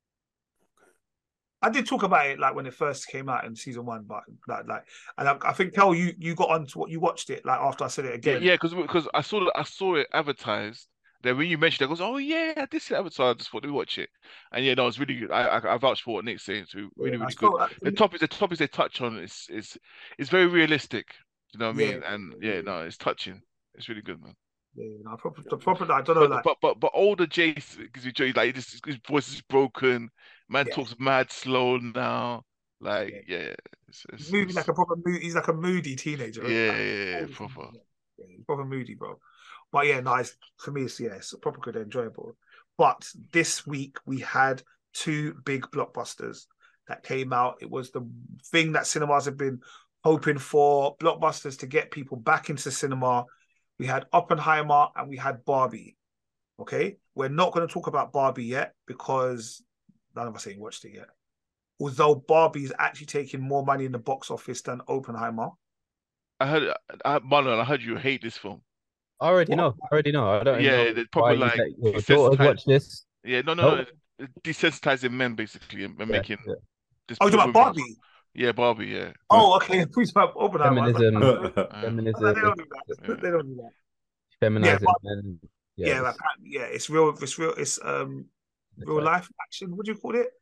I did talk about it like when it first came out in season one, but like, like and I, I think Kel, you you got on to what you watched it like after I said it
Yeah,
again.
yeah, because because I saw I saw it advertised. Then when you mentioned it, I goes, oh yeah, this is advertised. I just thought, let me watch it. And yeah, no, it's really good. I I, I vouch for what Nick's saying. It's really, really,
I
really good.
felt like-
The topics, the topics they touch on is is is very realistic. You know what I
Yeah.
mean? And yeah, no, it's touching. It's really good, man.
Yeah, no, proper, the proper. I don't know,
But
like
but but but older Jace, because you Jay, like this, his voice is broken. Man
Yeah.
talks mad slow now. Like
Yeah.
yeah, it's, it's,
he's moving
it's-
like a proper. Mo- he's like a moody teenager.
yeah,
Like,
yeah, yeah,
old
proper.
teenager. Yeah, he's proper moody, bro. But yeah, nice for me. It's yeah, it's proper good, enjoyable. But this week we had two big blockbusters that came out. It was the thing that cinemas have been hoping for, blockbusters to get people back into cinema. We had Oppenheimer and we had Barbie. Okay, we're not going to talk about Barbie yet because none of us ain't watched it yet. Although Barbie is actually taking more money in the box office than Oppenheimer.
I heard, I, Marlon, I heard you hate this film.
I already
What?
know. I already know. I don't
Yeah,
know
the
why
proper
you
like
let your daughters
desensitized.
watch this.
Yeah, no, no,
Nope.
no, desensitizing men basically and, and
Yeah,
making
yeah.
this.
Oh, you're talking about
movie-
Barbie?
Yeah, Barbie. Yeah.
Oh, okay. Please about Oppenheimer.
Feminism,
Uh,
feminism,
They don't do that.
Yeah.
They don't do that.
feminizing
but-
men.
Yeah,
Yeah,
yeah,
this-
apparently, yeah. It's real. It's real. It's um
it's
real
like
life action. What do you call it?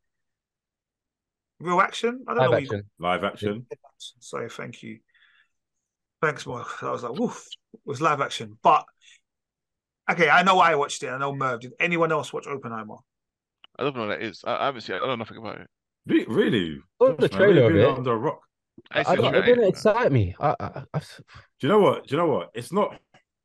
Real action. I don't
live
know. what you
action.
Live action.
call it. Sorry, thank you. Thanks, Mark. I was like, woof. It was live action, but okay. I know why I watched it. I know Merv. Did anyone else watch Oppenheimer?
I don't know what that is. I, I haven't seen it. I don't know nothing about it.
Re- Really?
Oh, the
Gosh, man,
trailer
we've
of
been
it.
under a rock.
I,
I,
ain't seen
don't,
the
it
trailer
didn't
either.
excite me. I, I, I,
Do you know what? Do you know what? It's not.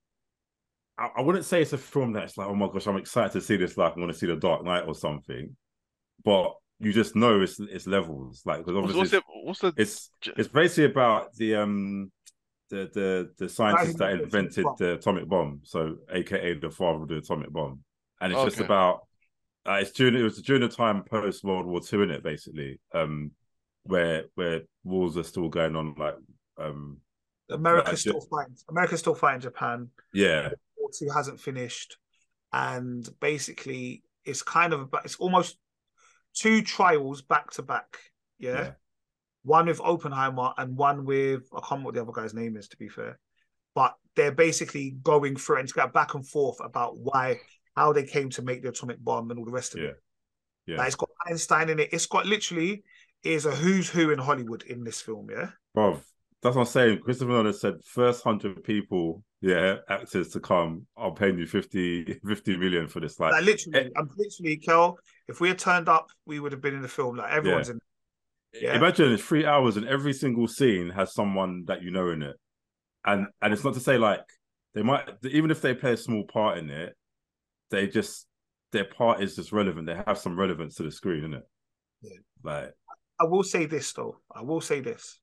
I, I wouldn't say it's a film that's like, oh my gosh, I'm excited to see this. Like, I'm going to see The Dark Knight or something. But you just know it's it's levels. Like, because
What's,
obviously
what's the? What's the?
it's it's basically about the um the the the scientist that
Right.
invented the atomic bomb. So, A K A the father of the atomic bomb, and it's just
Okay.
about. Uh, it's during it was during the time post World War Two in it basically, um, where where wars are still going on, like um,
America's
Right,
still fighting. America's still fighting Japan.
yeah,
War Two hasn't finished, and basically it's kind of about, it's almost two trials back to back. Yeah?
Yeah.
One with Oppenheimer and one with I can't remember what the other guy's name is, to be fair. But they're basically going through and to go back and forth about why, how they came to make the atomic bomb and all the rest of
Yeah.
it.
yeah.
Like, it's got Einstein in it. It's got literally is a who's who in Hollywood in this film. Yeah.
Bruv, that's what I'm saying. Christopher Nolan said first hundred people, yeah, actors to come, I'll pay you fifty, fifty million for this. Like,
Like literally,
eh,
I'm literally, Kel, if we had turned up, we would have been in the film. Like everyone's in. Yeah.
imagine it's three hours and every single scene has someone that you know in it. And and it's not to say like they might, even if they play a small part in it, they just, their part is just relevant. They have some relevance to the screen, isn't it?
Yeah.
Like,
I will say this though. I will say this.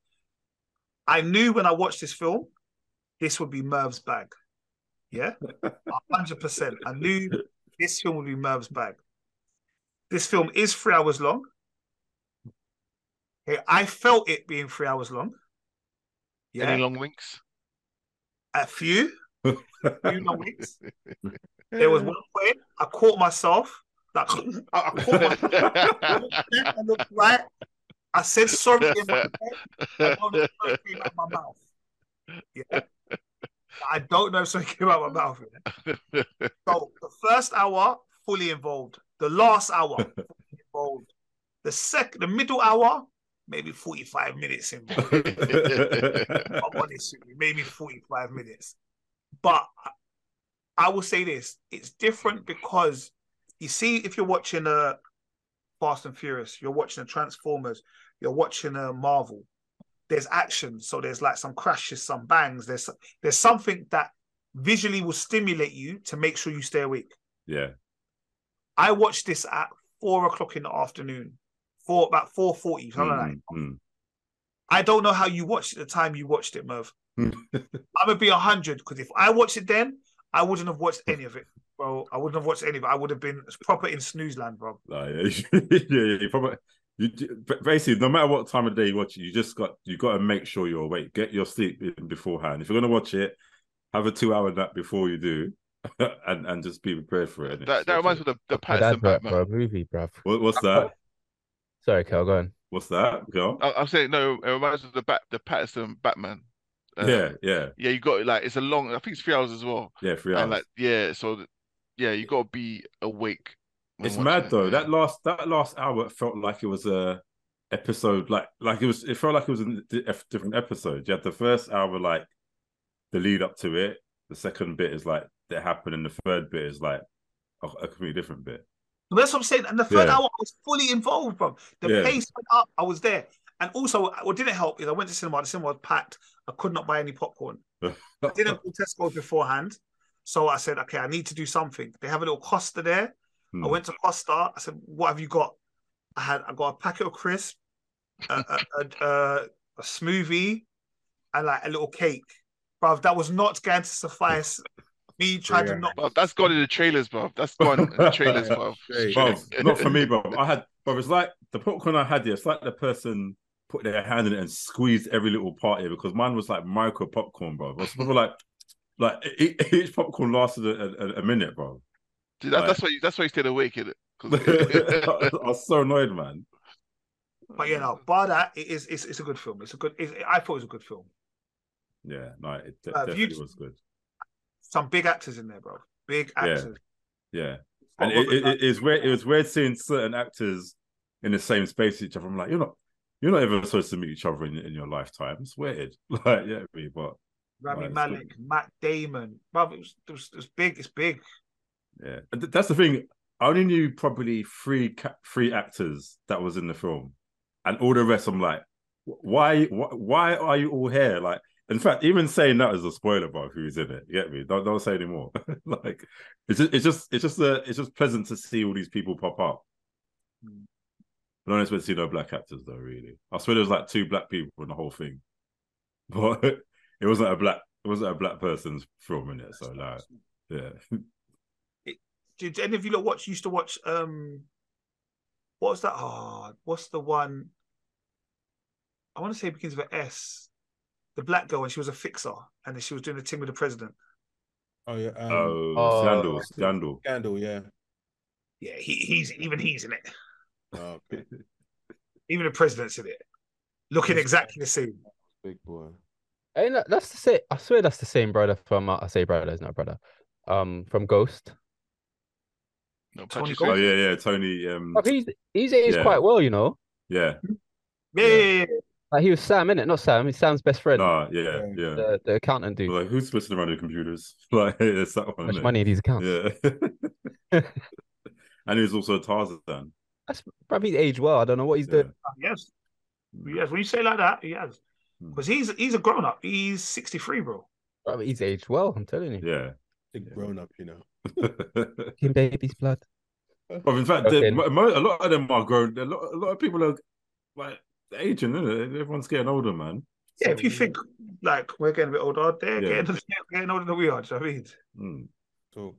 I knew when I watched this film, this would be Merv's bag. Yeah, one hundred percent. I knew this film would be Merv's bag. This film is three hours long. Okay, I felt it being three hours long. Yeah,
Any long winks?
a few, a few long weeks. There was one point I caught myself. Like I, I caught myself. I looked right. I said sorry in my head. I don't know if something came out of my mouth. Yeah. I don't know if something came out of my mouth. Yeah? So the first hour, fully involved. The last hour, fully involved. The second, the middle hour, maybe forty-five minutes involved. I'm honest with you, maybe forty-five minutes. But I will say this, it's different because you see, if you're watching a Fast and Furious. You're watching a Transformers. You're watching a Marvel. There's action, so there's like some crashes, some bangs. There's there's something that visually will stimulate you to make sure you stay awake.
Yeah.
I watched this at four o'clock in the afternoon, four about four forty, something
Mm,
like that.
mm.
I don't know how you watched it the time you watched it, Merv. I'm gonna be a hundred because if I watched it then, I wouldn't have watched any of it, bro. I wouldn't have watched any of it. I would have been proper in snooze land, bro.
Like, yeah, yeah, you probably, you, basically, no matter what time of day you watch it, you just got you got to make sure you're awake. Get your sleep in beforehand. If you're gonna watch it, have a two hour nap before you do, and and just be prepared for it.
That, that reminds me of the, the
My dad
Patterson
wrote for
Batman.
a movie, bruv.
What, what's that?
Sorry, Kel, go on.
What's that? Go.
I, I'm saying no. It reminds me of the Bat, the Patterson Batman. Um,
yeah, yeah,
yeah. You got like it's a long. I think it's three hours as well.
yeah. Three hours.
And like yeah, so th- yeah, you got to be awake. when
It's
watching
mad
it,
though.
yeah.
That last that last hour felt like it was a episode. Like like it was. It felt like it was a different episode. You had the first hour like the lead up to it. The second bit is like that happened, and the third bit is like a, a completely different bit.
But that's what I'm saying. And the third
Yeah.
hour, I was fully involved, bro. The
Yeah.
pace went up. I was there. And also, what didn't help is I went to cinema. The cinema was packed. I could not buy any popcorn. I didn't go to Tesco beforehand. So I said, okay, I need to do something. They have a little Costa there.
Hmm.
I went to Costa. I said, what have you got? I had I got a packet of crisps, a, a, a, a, a smoothie, and like a little cake. Bro, that was not going to suffice me trying
Yeah.
to not.
Bruv, that's gone in the trailers, bro. That's gone in the trailers, bro.
Straight.
Bruv, not for me, bro. I had, bro. It's like the popcorn I had here. It's like the person put their hand in it and squeezed every little part here because mine was like micro popcorn, bro. It was probably like, like e- each popcorn lasted a, a, a minute, bro.
Dude, that,
Like-
that's why you, that's why you stayed awake, innit?
I
'Cause-
was so annoyed, man.
But you know, bar that, it is it's, it's a good film. It's a good. It's, I thought it was a good film.
Yeah, no, it de-
Uh,
definitely
you-
was good.
Some big actors in there, bro. Big
Yeah.
actors.
Yeah,
Got
and it,
Robert
it,
Downey
it, it's weird. It was weird seeing certain actors in the same space as each other. I'm like, you're not, you're not ever supposed to meet each other in, in your lifetime. It's weird. Like, yeah, me, but
Rami
Right, it's
Malek, Matt Damon. Bro, it was, it was, it was big. It's big.
yeah, and th- that's the thing. I only knew probably three ca- three actors that was in the film, and all the rest. I'm like, why, why, why are you all here? Like, in fact, even saying that is a spoiler, bro. Who's in it? You get me? Don't don't say anymore. Like, it's just, it's just, it's just, a, it's just pleasant to see all these people pop up.
Mm.
I don't expect to see no black actors though. Really, I swear there was like two black people in the whole thing, but it wasn't a black, it wasn't a black person's film in it. So like, yeah.
Did any of you lot watch? Used to watch? Um, what was that? Oh, what's the one? I want to say it begins with an S. The black girl, and she was a fixer, and then she was doing the thing with the president.
Oh yeah. Um,
Oh,
Oh,
scandal, scandal.
Scandal, yeah.
Yeah, he, he's even he's in it.
Oh, big,
Even the president's in it, looking exactly the same.
big boy.
Ain't that, that's the same. I swear that's the same brother from. Uh, I say brother, it's not brother. Um, from Ghost.
No,
Tony
Patrick
Gold.
Oh
Swayze.
yeah, yeah, Tony. Um,
Like, he's he's aged
Yeah.
quite well, you know.
yeah,
Yeah, yeah, yeah, yeah.
Like he was Sam, innit? Not Sam. He's Sam's best friend,
nah, yeah, yeah.
the the accountant dude.
Like, who's messing around with computers? Like, it's that one.
Much
innit?
money in these accounts.
Yeah. And he was also a Tarzan.
That's probably aged well. I don't know what he's
Yeah.
doing.
Yes, yes. When you say like that, he has.
Hmm.
Because he's he's a grown up. He's sixty-three, bro.
Probably he's aged well. I'm telling you.
Yeah.
Big
Yeah.
grown up, you know.
King baby's blood.
Well, in fact,
Okay.
the, mo- mo- a lot of them are grown. A lot, a lot of people are like aging, isn't it? Everyone's getting older, man.
Yeah, if you think like we're getting a bit older, they're
Yeah.
getting, they're getting older than we are. Do you know what I mean?
Mm.
Talk.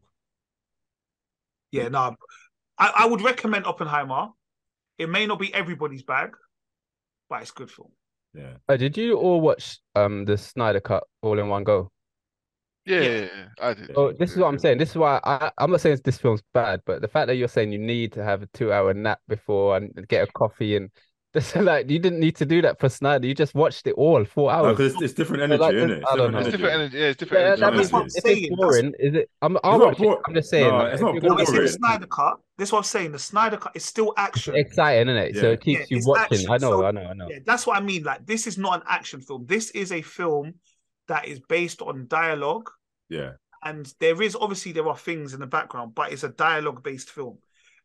Yeah, no. I, I would recommend Oppenheimer. It may not be everybody's bag, but it's good film.
Yeah.
Oh, did you all watch um the Snyder Cut all in one go?
Yeah,
Yeah.
yeah, yeah, I did.
Oh, this is what I'm saying. This is why I, I'm not saying this film's bad, but the fact that you're saying you need to have a two hour nap before and get a coffee and this like you didn't need to do that for Snyder. You just watched it all four
No,
hours.
'cause it's, it's different
So,
energy,
like,
isn't it?
I don't know.
It's different energy. Yeah, it's different
Yeah,
energy.
that means
That's what I'm
if
saying.
it's boring, is it? I'm, I'll
not
watch it.
boring.
I'm just saying.
No,
like,
it's
if
not
you're
No,
gonna
it's
watch
in the
boring.
it,
Snyder Cut. This is what I'm saying. The Snyder Cut is still
it's
action.
exciting, isn't it? So
Yeah.
it keeps
Yeah,
you
it's
watching.
action.
I know,
So-
I know, I know.
Yeah, that's what I mean. Like, this is not an action film. This is a film that is based on dialogue.
Yeah.
And there is obviously there are things in the background, but it's a dialogue based film.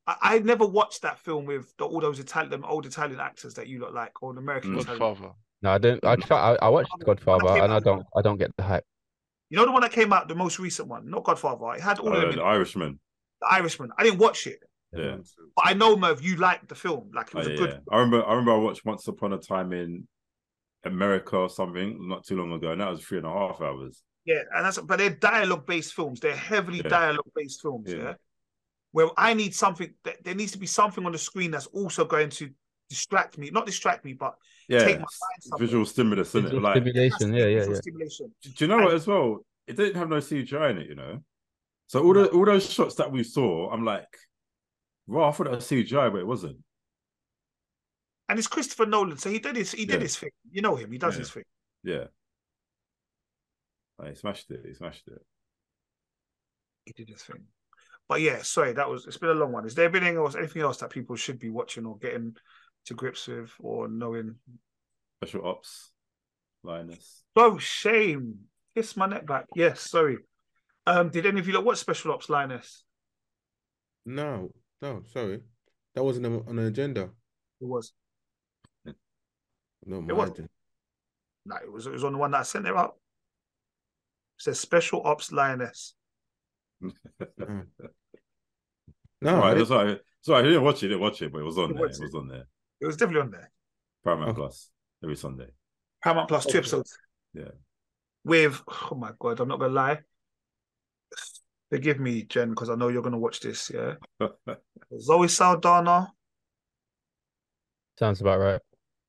I, I never watched that film with the, all those Italian, them old Italian actors that you look like, or the American
Mm.
Italian.
Godfather.
No, I don't. I try. I, I watched Godfather,
came
and I
out-
don't. I don't get the hype.
You know the one that came out, the most recent one, not Godfather. It had all of
Uh,
them in
the
it.
Irishman.
The Irishman. I didn't watch it,
Yeah.
but I know, Merv, you liked the film. Like it
Oh,
was
yeah,
a good.
yeah. I remember. I remember. I watched Once Upon a Time in America or something not too long ago, and that was three and a half hours.
Yeah, and that's but they're dialogue based films. They're heavily
Yeah.
dialogue based films.
Yeah.
Yeah. Where I need something. There needs to be something on the screen that's also going to distract me. Not distract me, but
Yeah,
take my mind somewhere.
visual stimulus, isn't it?
Visual
Like,
stimulation. Yeah, yeah,
Visual
yeah.
stimulation.
do you know what? As well, it didn't have no C G I in it. You know, so all the all those shots that we saw, I'm like, well, I thought that was C G I, but it wasn't.
And it's Christopher Nolan, so he did his he did
Yeah.
his thing. You know him, he does
Yeah.
his thing.
Yeah, like, he smashed it. He smashed it.
He did his thing. But yeah, sorry, that was it's been a long one. Is there been anything else, anything else that people should be watching or getting to grips with or knowing?
Special ops, Linus.
Oh, shame. Kiss my neck back. Yes, sorry. Um, did any of you lot watch Special Ops, Linus?
No, no, sorry. That wasn't on on the agenda.
It was.
No,
It
my
was.
agenda.
No, it was it was on the one that I sent it out. It says Special Ops Linus.
No,
right,
I
that's
didn't-
right. Sorry, I didn't watch it. Didn't watch it, but it was on
You
there.
watched
It was on there.
It was definitely on there.
Paramount
Okay.
Plus every Sunday.
Paramount Plus, two
Okay.
episodes.
Yeah.
With oh my god, I'm not gonna lie. Forgive me, Jen, because I know you're gonna watch this, yeah. Zoe Saldana,
Sounds about right.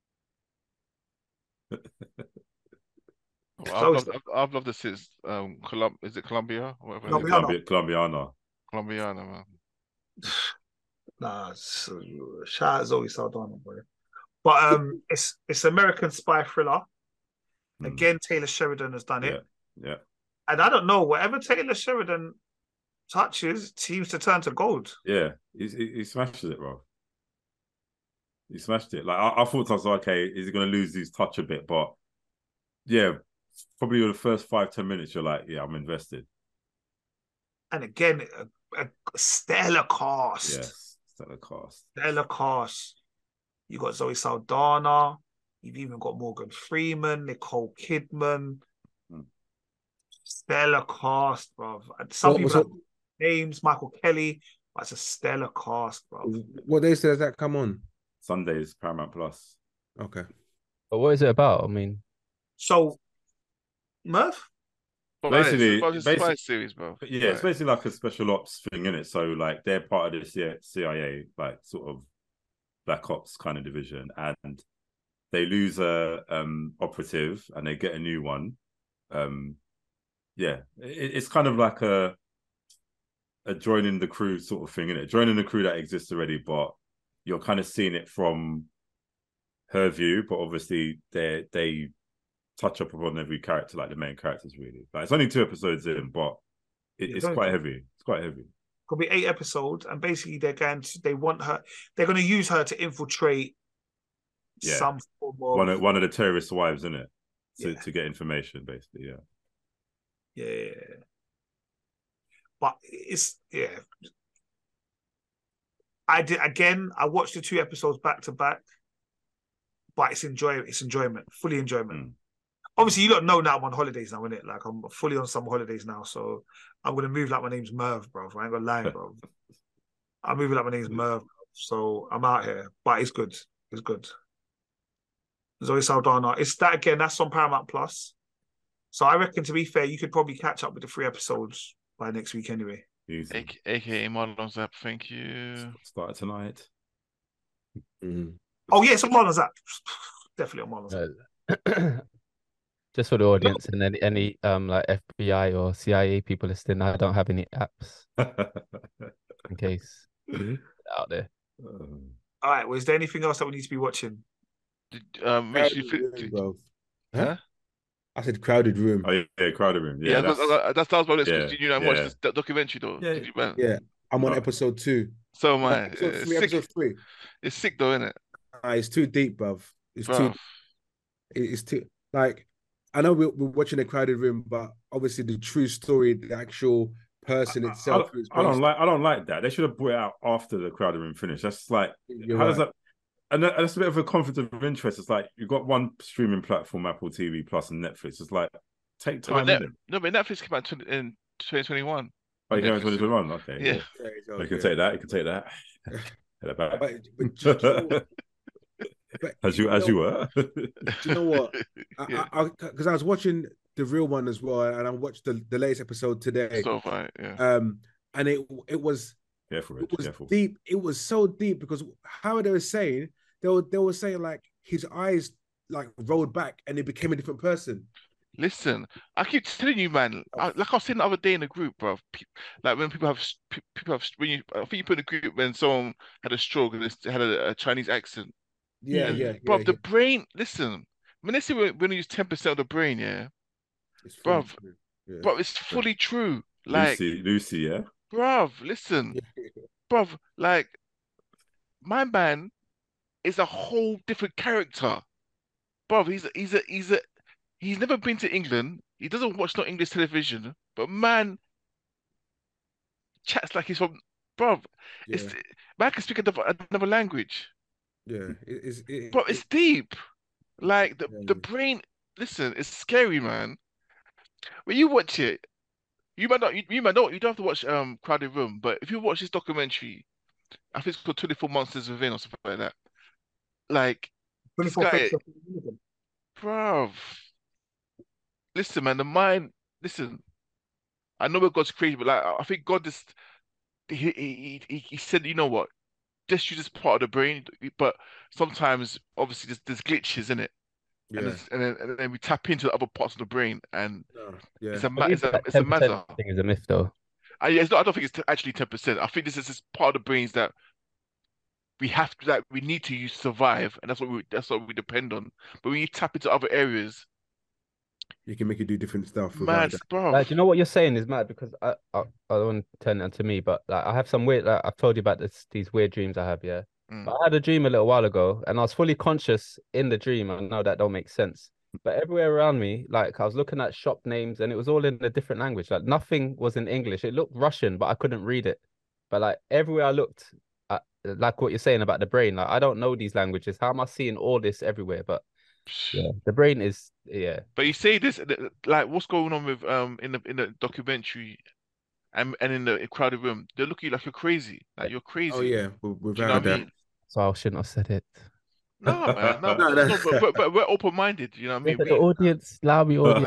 Oh,
So
I've,
it's-
loved, I've, I've loved this since um, Colum- is it Colombia? Or whatever.
Colombiana.
Columbia, Colombiana.
Colombiana, man.
nah, it's, uh, shout out Zoe Saldana, boy. But um, it's it's American spy thriller.
Mm.
Again, Taylor Sheridan has done it,
Yeah, yeah,
and I don't know whatever Taylor Sheridan touches seems to turn to gold.
yeah. He, he, he smashed it, bro. He smashed it. Like I, I thought, I was like, okay, is he going to lose his touch a bit? But yeah, probably the first five ten minutes, you're like, yeah, I'm invested.
And again, a, a stellar cast.
Yes, stellar cast.
Stellar cast. You got Zoe Saldana. You've even got Morgan Freeman, Nicole Kidman.
Hmm.
Stellar cast, bro. Some
What-
people
so-
have names, Michael Kelly. But it's a stellar cast, bro.
What day does that come on?
Sundays, Paramount Plus.
Okay.
But what is it about? I mean,
So, Murph?
Basically-
Spies, it's a
basi-
spy series, bro.
But yeah, it's
Right.
basically like a special ops thing, in it. So like they're part of the C I A, like sort of black ops kind of division, and they lose a um operative and they get a new one. Um, yeah, it, it's kind of like a a joining the crew sort of thing, isn't it? Joining the crew that exists already, but you're kind of seeing it from her view. But obviously, they they touch up upon every character, like the main characters, really. Like it's only two episodes in, but it,
Yeah,
it's
don't-
quite heavy. It's quite heavy.
Could be eight episodes, and basically they're going to they want her. They're going to use her to infiltrate
Yeah.
some form of
One of one of the terrorist wives, isn't it? To
Yeah.
to get information, basically. Yeah.
yeah. But it's yeah. I did again. I watched the two episodes back to back, but it's enjoy it's enjoyment, fully enjoyment.
Mm.
Obviously, you don't know now I'm on holidays now, innit? Like I'm fully on some holidays now, so I'm gonna move like my name's Merv, bro. I ain't gonna lie, bro. I'm moving like my name's Merv, so I'm out here. But it's good. It's good. Zoe Saldana. It's that again. That's on Paramount Plus. So I reckon, to be fair, you could probably catch up with the three episodes by next week anyway.
Easy.
A- AKA Marlon's app, thank you.
Started tonight.
Mhm.
Oh yeah, it's on Marlon's app. Definitely on Marlon's app.
uh, just for the audience and any any um like F B I or C I A people listening, I don't have any apps in case out there.
Um,
All right. Well, is there anything else that we need to be watching?
Did, um, Rich,
Crowded
you fi-
room,
did-
bro.
Huh?
I said crowded room.
oh yeah, yeah, crowded room.
yeah,
Yeah,
that's,
that's,
that's, that's, that's about it.
yeah,
Did you know watch
yeah.
this doc- documentary though?
Yeah,
Did you, man?
Yeah, I'm on
Oh.
episode two.
So am
No,
I.
episode
It's
three,
sick.
episode three.
It's sick though, isn't it?
Ah, it's too deep, bruv. It's
Bro,
too. It's too like. I know we're, we're watching a crowded room, but obviously the true story, the actual person
I,
itself.
I, I don't like. I don't like that. They should have brought it out after the crowded room finish. That's like,
You're
how
right.
does that? And that's a bit of a conflict of interest. It's like you've got one streaming platform, Apple T V Plus and Netflix. It's like take time.
No,
with
but,
it.
no, but Netflix came out in twenty twenty-one.
Oh, you came out in twenty twenty-one. Okay,
yeah.
Well,
Yeah,
you can take that. You can take that. Take that back.
But, but do, do you know what? But
as you, you as know, you were.
Do you know what?
yeah.
I because I, I, I was watching the real one as well, and I watched the, the latest episode today.
So right, yeah.
Um, and it it was
careful,
it was
careful.
deep. It was so deep because how they were saying they were they were saying like his eyes like rolled back and he became a different person.
Listen, I keep telling you, man. I, like I was saying the other day in the group, bro. Pe like when people have people have when you, I think you put in a group when someone had a stroke and they had a, a Chinese accent.
Yeah,
and,
yeah,
bro.
yeah,
The
yeah.
brain. Listen, when they say we're going to use ten percent of the brain, yeah, bro,
yeah.
bro, it's fully true. Like
Lucy, Lucy, yeah,
bro. Listen, bro. Like my man is a whole different character, bro. He's a, he's a he's a he's never been to England. He doesn't watch no English television, but man chats like he's from, bro.
Yeah.
It's man can speak another, another language.
Yeah, it, it's it,
bro. It's
it,
deep. Like the
yeah,
the
yeah.
brain. Listen, it's scary, man. When you watch it, you might not. You, you might not. You don't have to watch um Crowded Room, but if you watch this documentary, I think it's called twenty-four Monsters Within or something like that. Like this guy, bro. Listen, man. The mind. Listen. I know what God's created, but like I think God just he he he, he said, you know what? Just use this part of the brain, but sometimes obviously there's, there's glitches in it,
Yeah.
and, and then and then we tap into the other parts of the brain, and
No, yeah.
it's a
I
it's
believe
a
that
it's a
ten percent
matter.
thing is a myth, though.
I, it's not, I don't think it's actually ten percent. I think this is just part of the brains that we have to, that we need to use to survive, and that's what we that's what we depend on. But when you tap into other areas,
You can make it do different stuff.
man,
without that.
bro.
Like, do you know what you're saying is mad? Because I, I, I don't want to turn it onto me, but like, I have some weird. Like, I've told you about this, these weird dreams I have. Yeah,
Mm.
but I had a dream a little while ago, and I was fully conscious in the dream. I know that don't make sense, but everywhere around me, like I was looking at shop names, and it was all in a different language. Like nothing was in English. It looked Russian, but I couldn't read it. But like everywhere I looked, I, like what you're saying about the brain, like I don't know these languages. How am I seeing all this everywhere? But yeah, the brain is yeah.
But you say this, like what's going on with um in the in the documentary, and and in the Crowded Room, they look at you like you're crazy, like you're crazy.
Oh yeah,
Do you know
without
what I
that.
mean?
So I shouldn't have said it.
No, man, no,
No,
no,
no.
but, but, but we're open-minded. You know what I mean?
The audience, allow me, audience.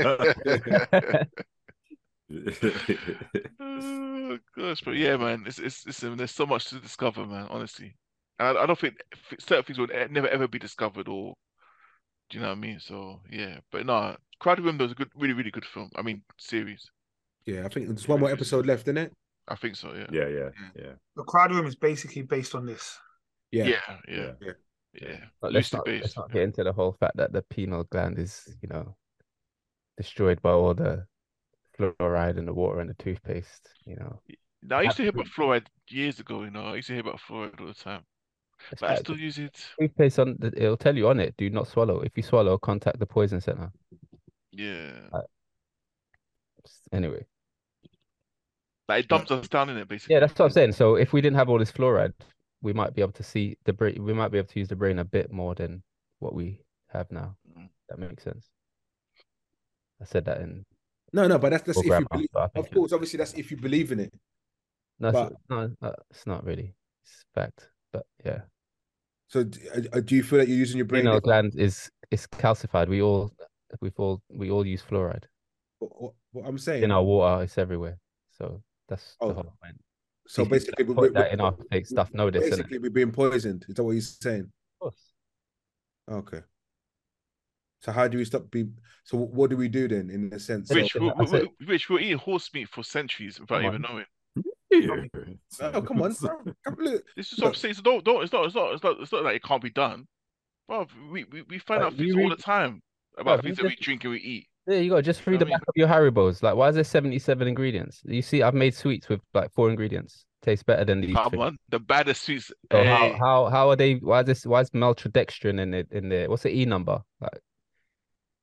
Oh, gosh, but yeah, man, it's it's listen, there's so much to discover, man. Honestly, I I don't think certain things would e- never ever be discovered, or do you know what I mean? So yeah, but no, Crowded Room was a good, really, really good film. I mean, series.
Yeah, I think there's one more episode left, isn't it?
I think so. Yeah.
yeah, yeah, yeah.
The Crowd Room is basically based on this.
Yeah.
Yeah. Yeah.
Yeah.
Yeah.
But let's
Loosely
not, let's
based.
not get into the whole fact that the pineal gland is, you know, destroyed by all the fluoride in the water and the toothpaste. You know,
Now I used to hear about fluoride years ago. You know, I used to hear about fluoride all the time,
it's
but I
like
still use it.
toothpaste on the, it'll tell you on it, do not swallow. If you swallow, contact the poison center.
Yeah.
Anyway,
Like it dumps us down in it, basically.
yeah, that's what I'm saying. So if we didn't have all this fluoride, we might be able to see the brain. We might be able to use the brain a bit more than what we have now.
Mm.
That makes sense. I said that in
No, no, but that's that's
full
if you
grammar,
believe.
but I think
Of course, obviously that's if you believe in it.
no,
but-
it's, no, uh, it's not really. It's fact, but yeah.
So d- uh, do you feel that you're using your brain?
Pineal
different-
gland is is calcified. We all we've all we all use fluoride
What, what- what I'm saying.
in our water. It's everywhere. So that's
Oh,
the whole point.
so
These people
basically,
that
we-
put
we-
that in our fake stuff know this, innit?
basically we're being poisoned. Is that what you're saying?
Of course.
Okay. So how do we stop being? So what do we do then, in a sense?
Rich,
So-
we,
I said-
we, Rich, we were eating horse meat for centuries without
Come
even
on.
knowing.
Yeah.
Oh, come on, bro. Come, look.
This is what I'm saying. So don't, don't. It's not. It's not. It's not. It's not like it can't be done. Bro, we we, we find
Like,
out
you
things all
read-
the time about
Bruv,
things
you
that we
just-
drink and we eat.
There you go. Just
You
read
know
the
what I
back of your Haribos. Like, why is there seventy-seven ingredients? You see, I've made sweets with like four ingredients. Tastes better than these.
Come
three.
on, the baddest sweets.
So
Hey,
how how how are they? Why is this? Why is maltodextrin in it in there? What's the E number? Like,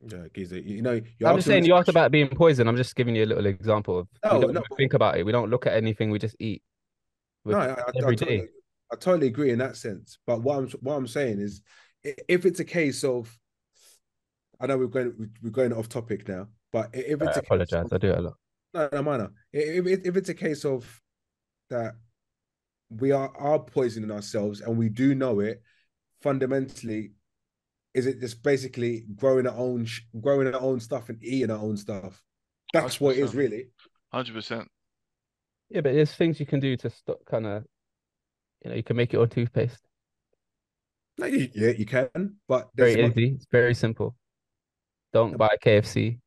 Yeah, Giza, you know, you're
I'm just
asking
saying
this
you asked
question-
about being poisoned. I'm just giving you a little example of we
No,
don't
no,
even think about it. We don't look at anything. We just eat.
no,
We're
I, I, I
every
totally,
day.
I totally agree in that sense. But what I'm what I'm saying is, i- if it's a case of, I know we're going we're going off topic now, but i- if
I
it's a case
apologize.
of,
I do it a lot.
no, no, minor. If, if if it's a case of that we are are poisoning ourselves and we do know it, fundamentally, is it just basically growing our own sh- growing our own stuff and eating our own stuff? That's what it is, really.
Hundred percent.
Yeah, but there's things you can do to stop kind of, you know, you can make your own toothpaste.
No, you, yeah, you can, but there's
Very
some
easy. It's very simple. Don't buy K F C.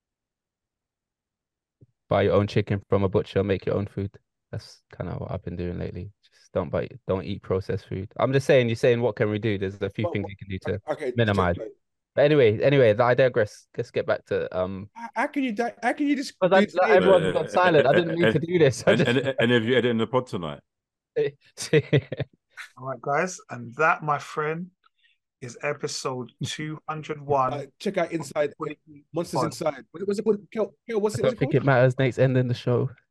Buy your own chicken from a butcher. Make your own food. That's kind of what I've been doing lately. Just don't buy, don't eat processed food. I'm just saying. You're saying what can we do? There's a few
Well,
things you can do to
okay.
minimize.
check-
But anyway, anyway, I digress. Let's get back to um.
How how can you di- how can you just
But that,
do
that
today?
everyone's got silent. I didn't mean to do this. I
And,
just
and, and have you edited the pod tonight?
All right, guys, and that, my friend, is episode two hundred one.
Uh, check out Inside Monsters
Pod.
Inside. What- What's it called? Kel, Kel, what's
I
it, what's
don't
it
think
called?
it matters. Nate's ending the show.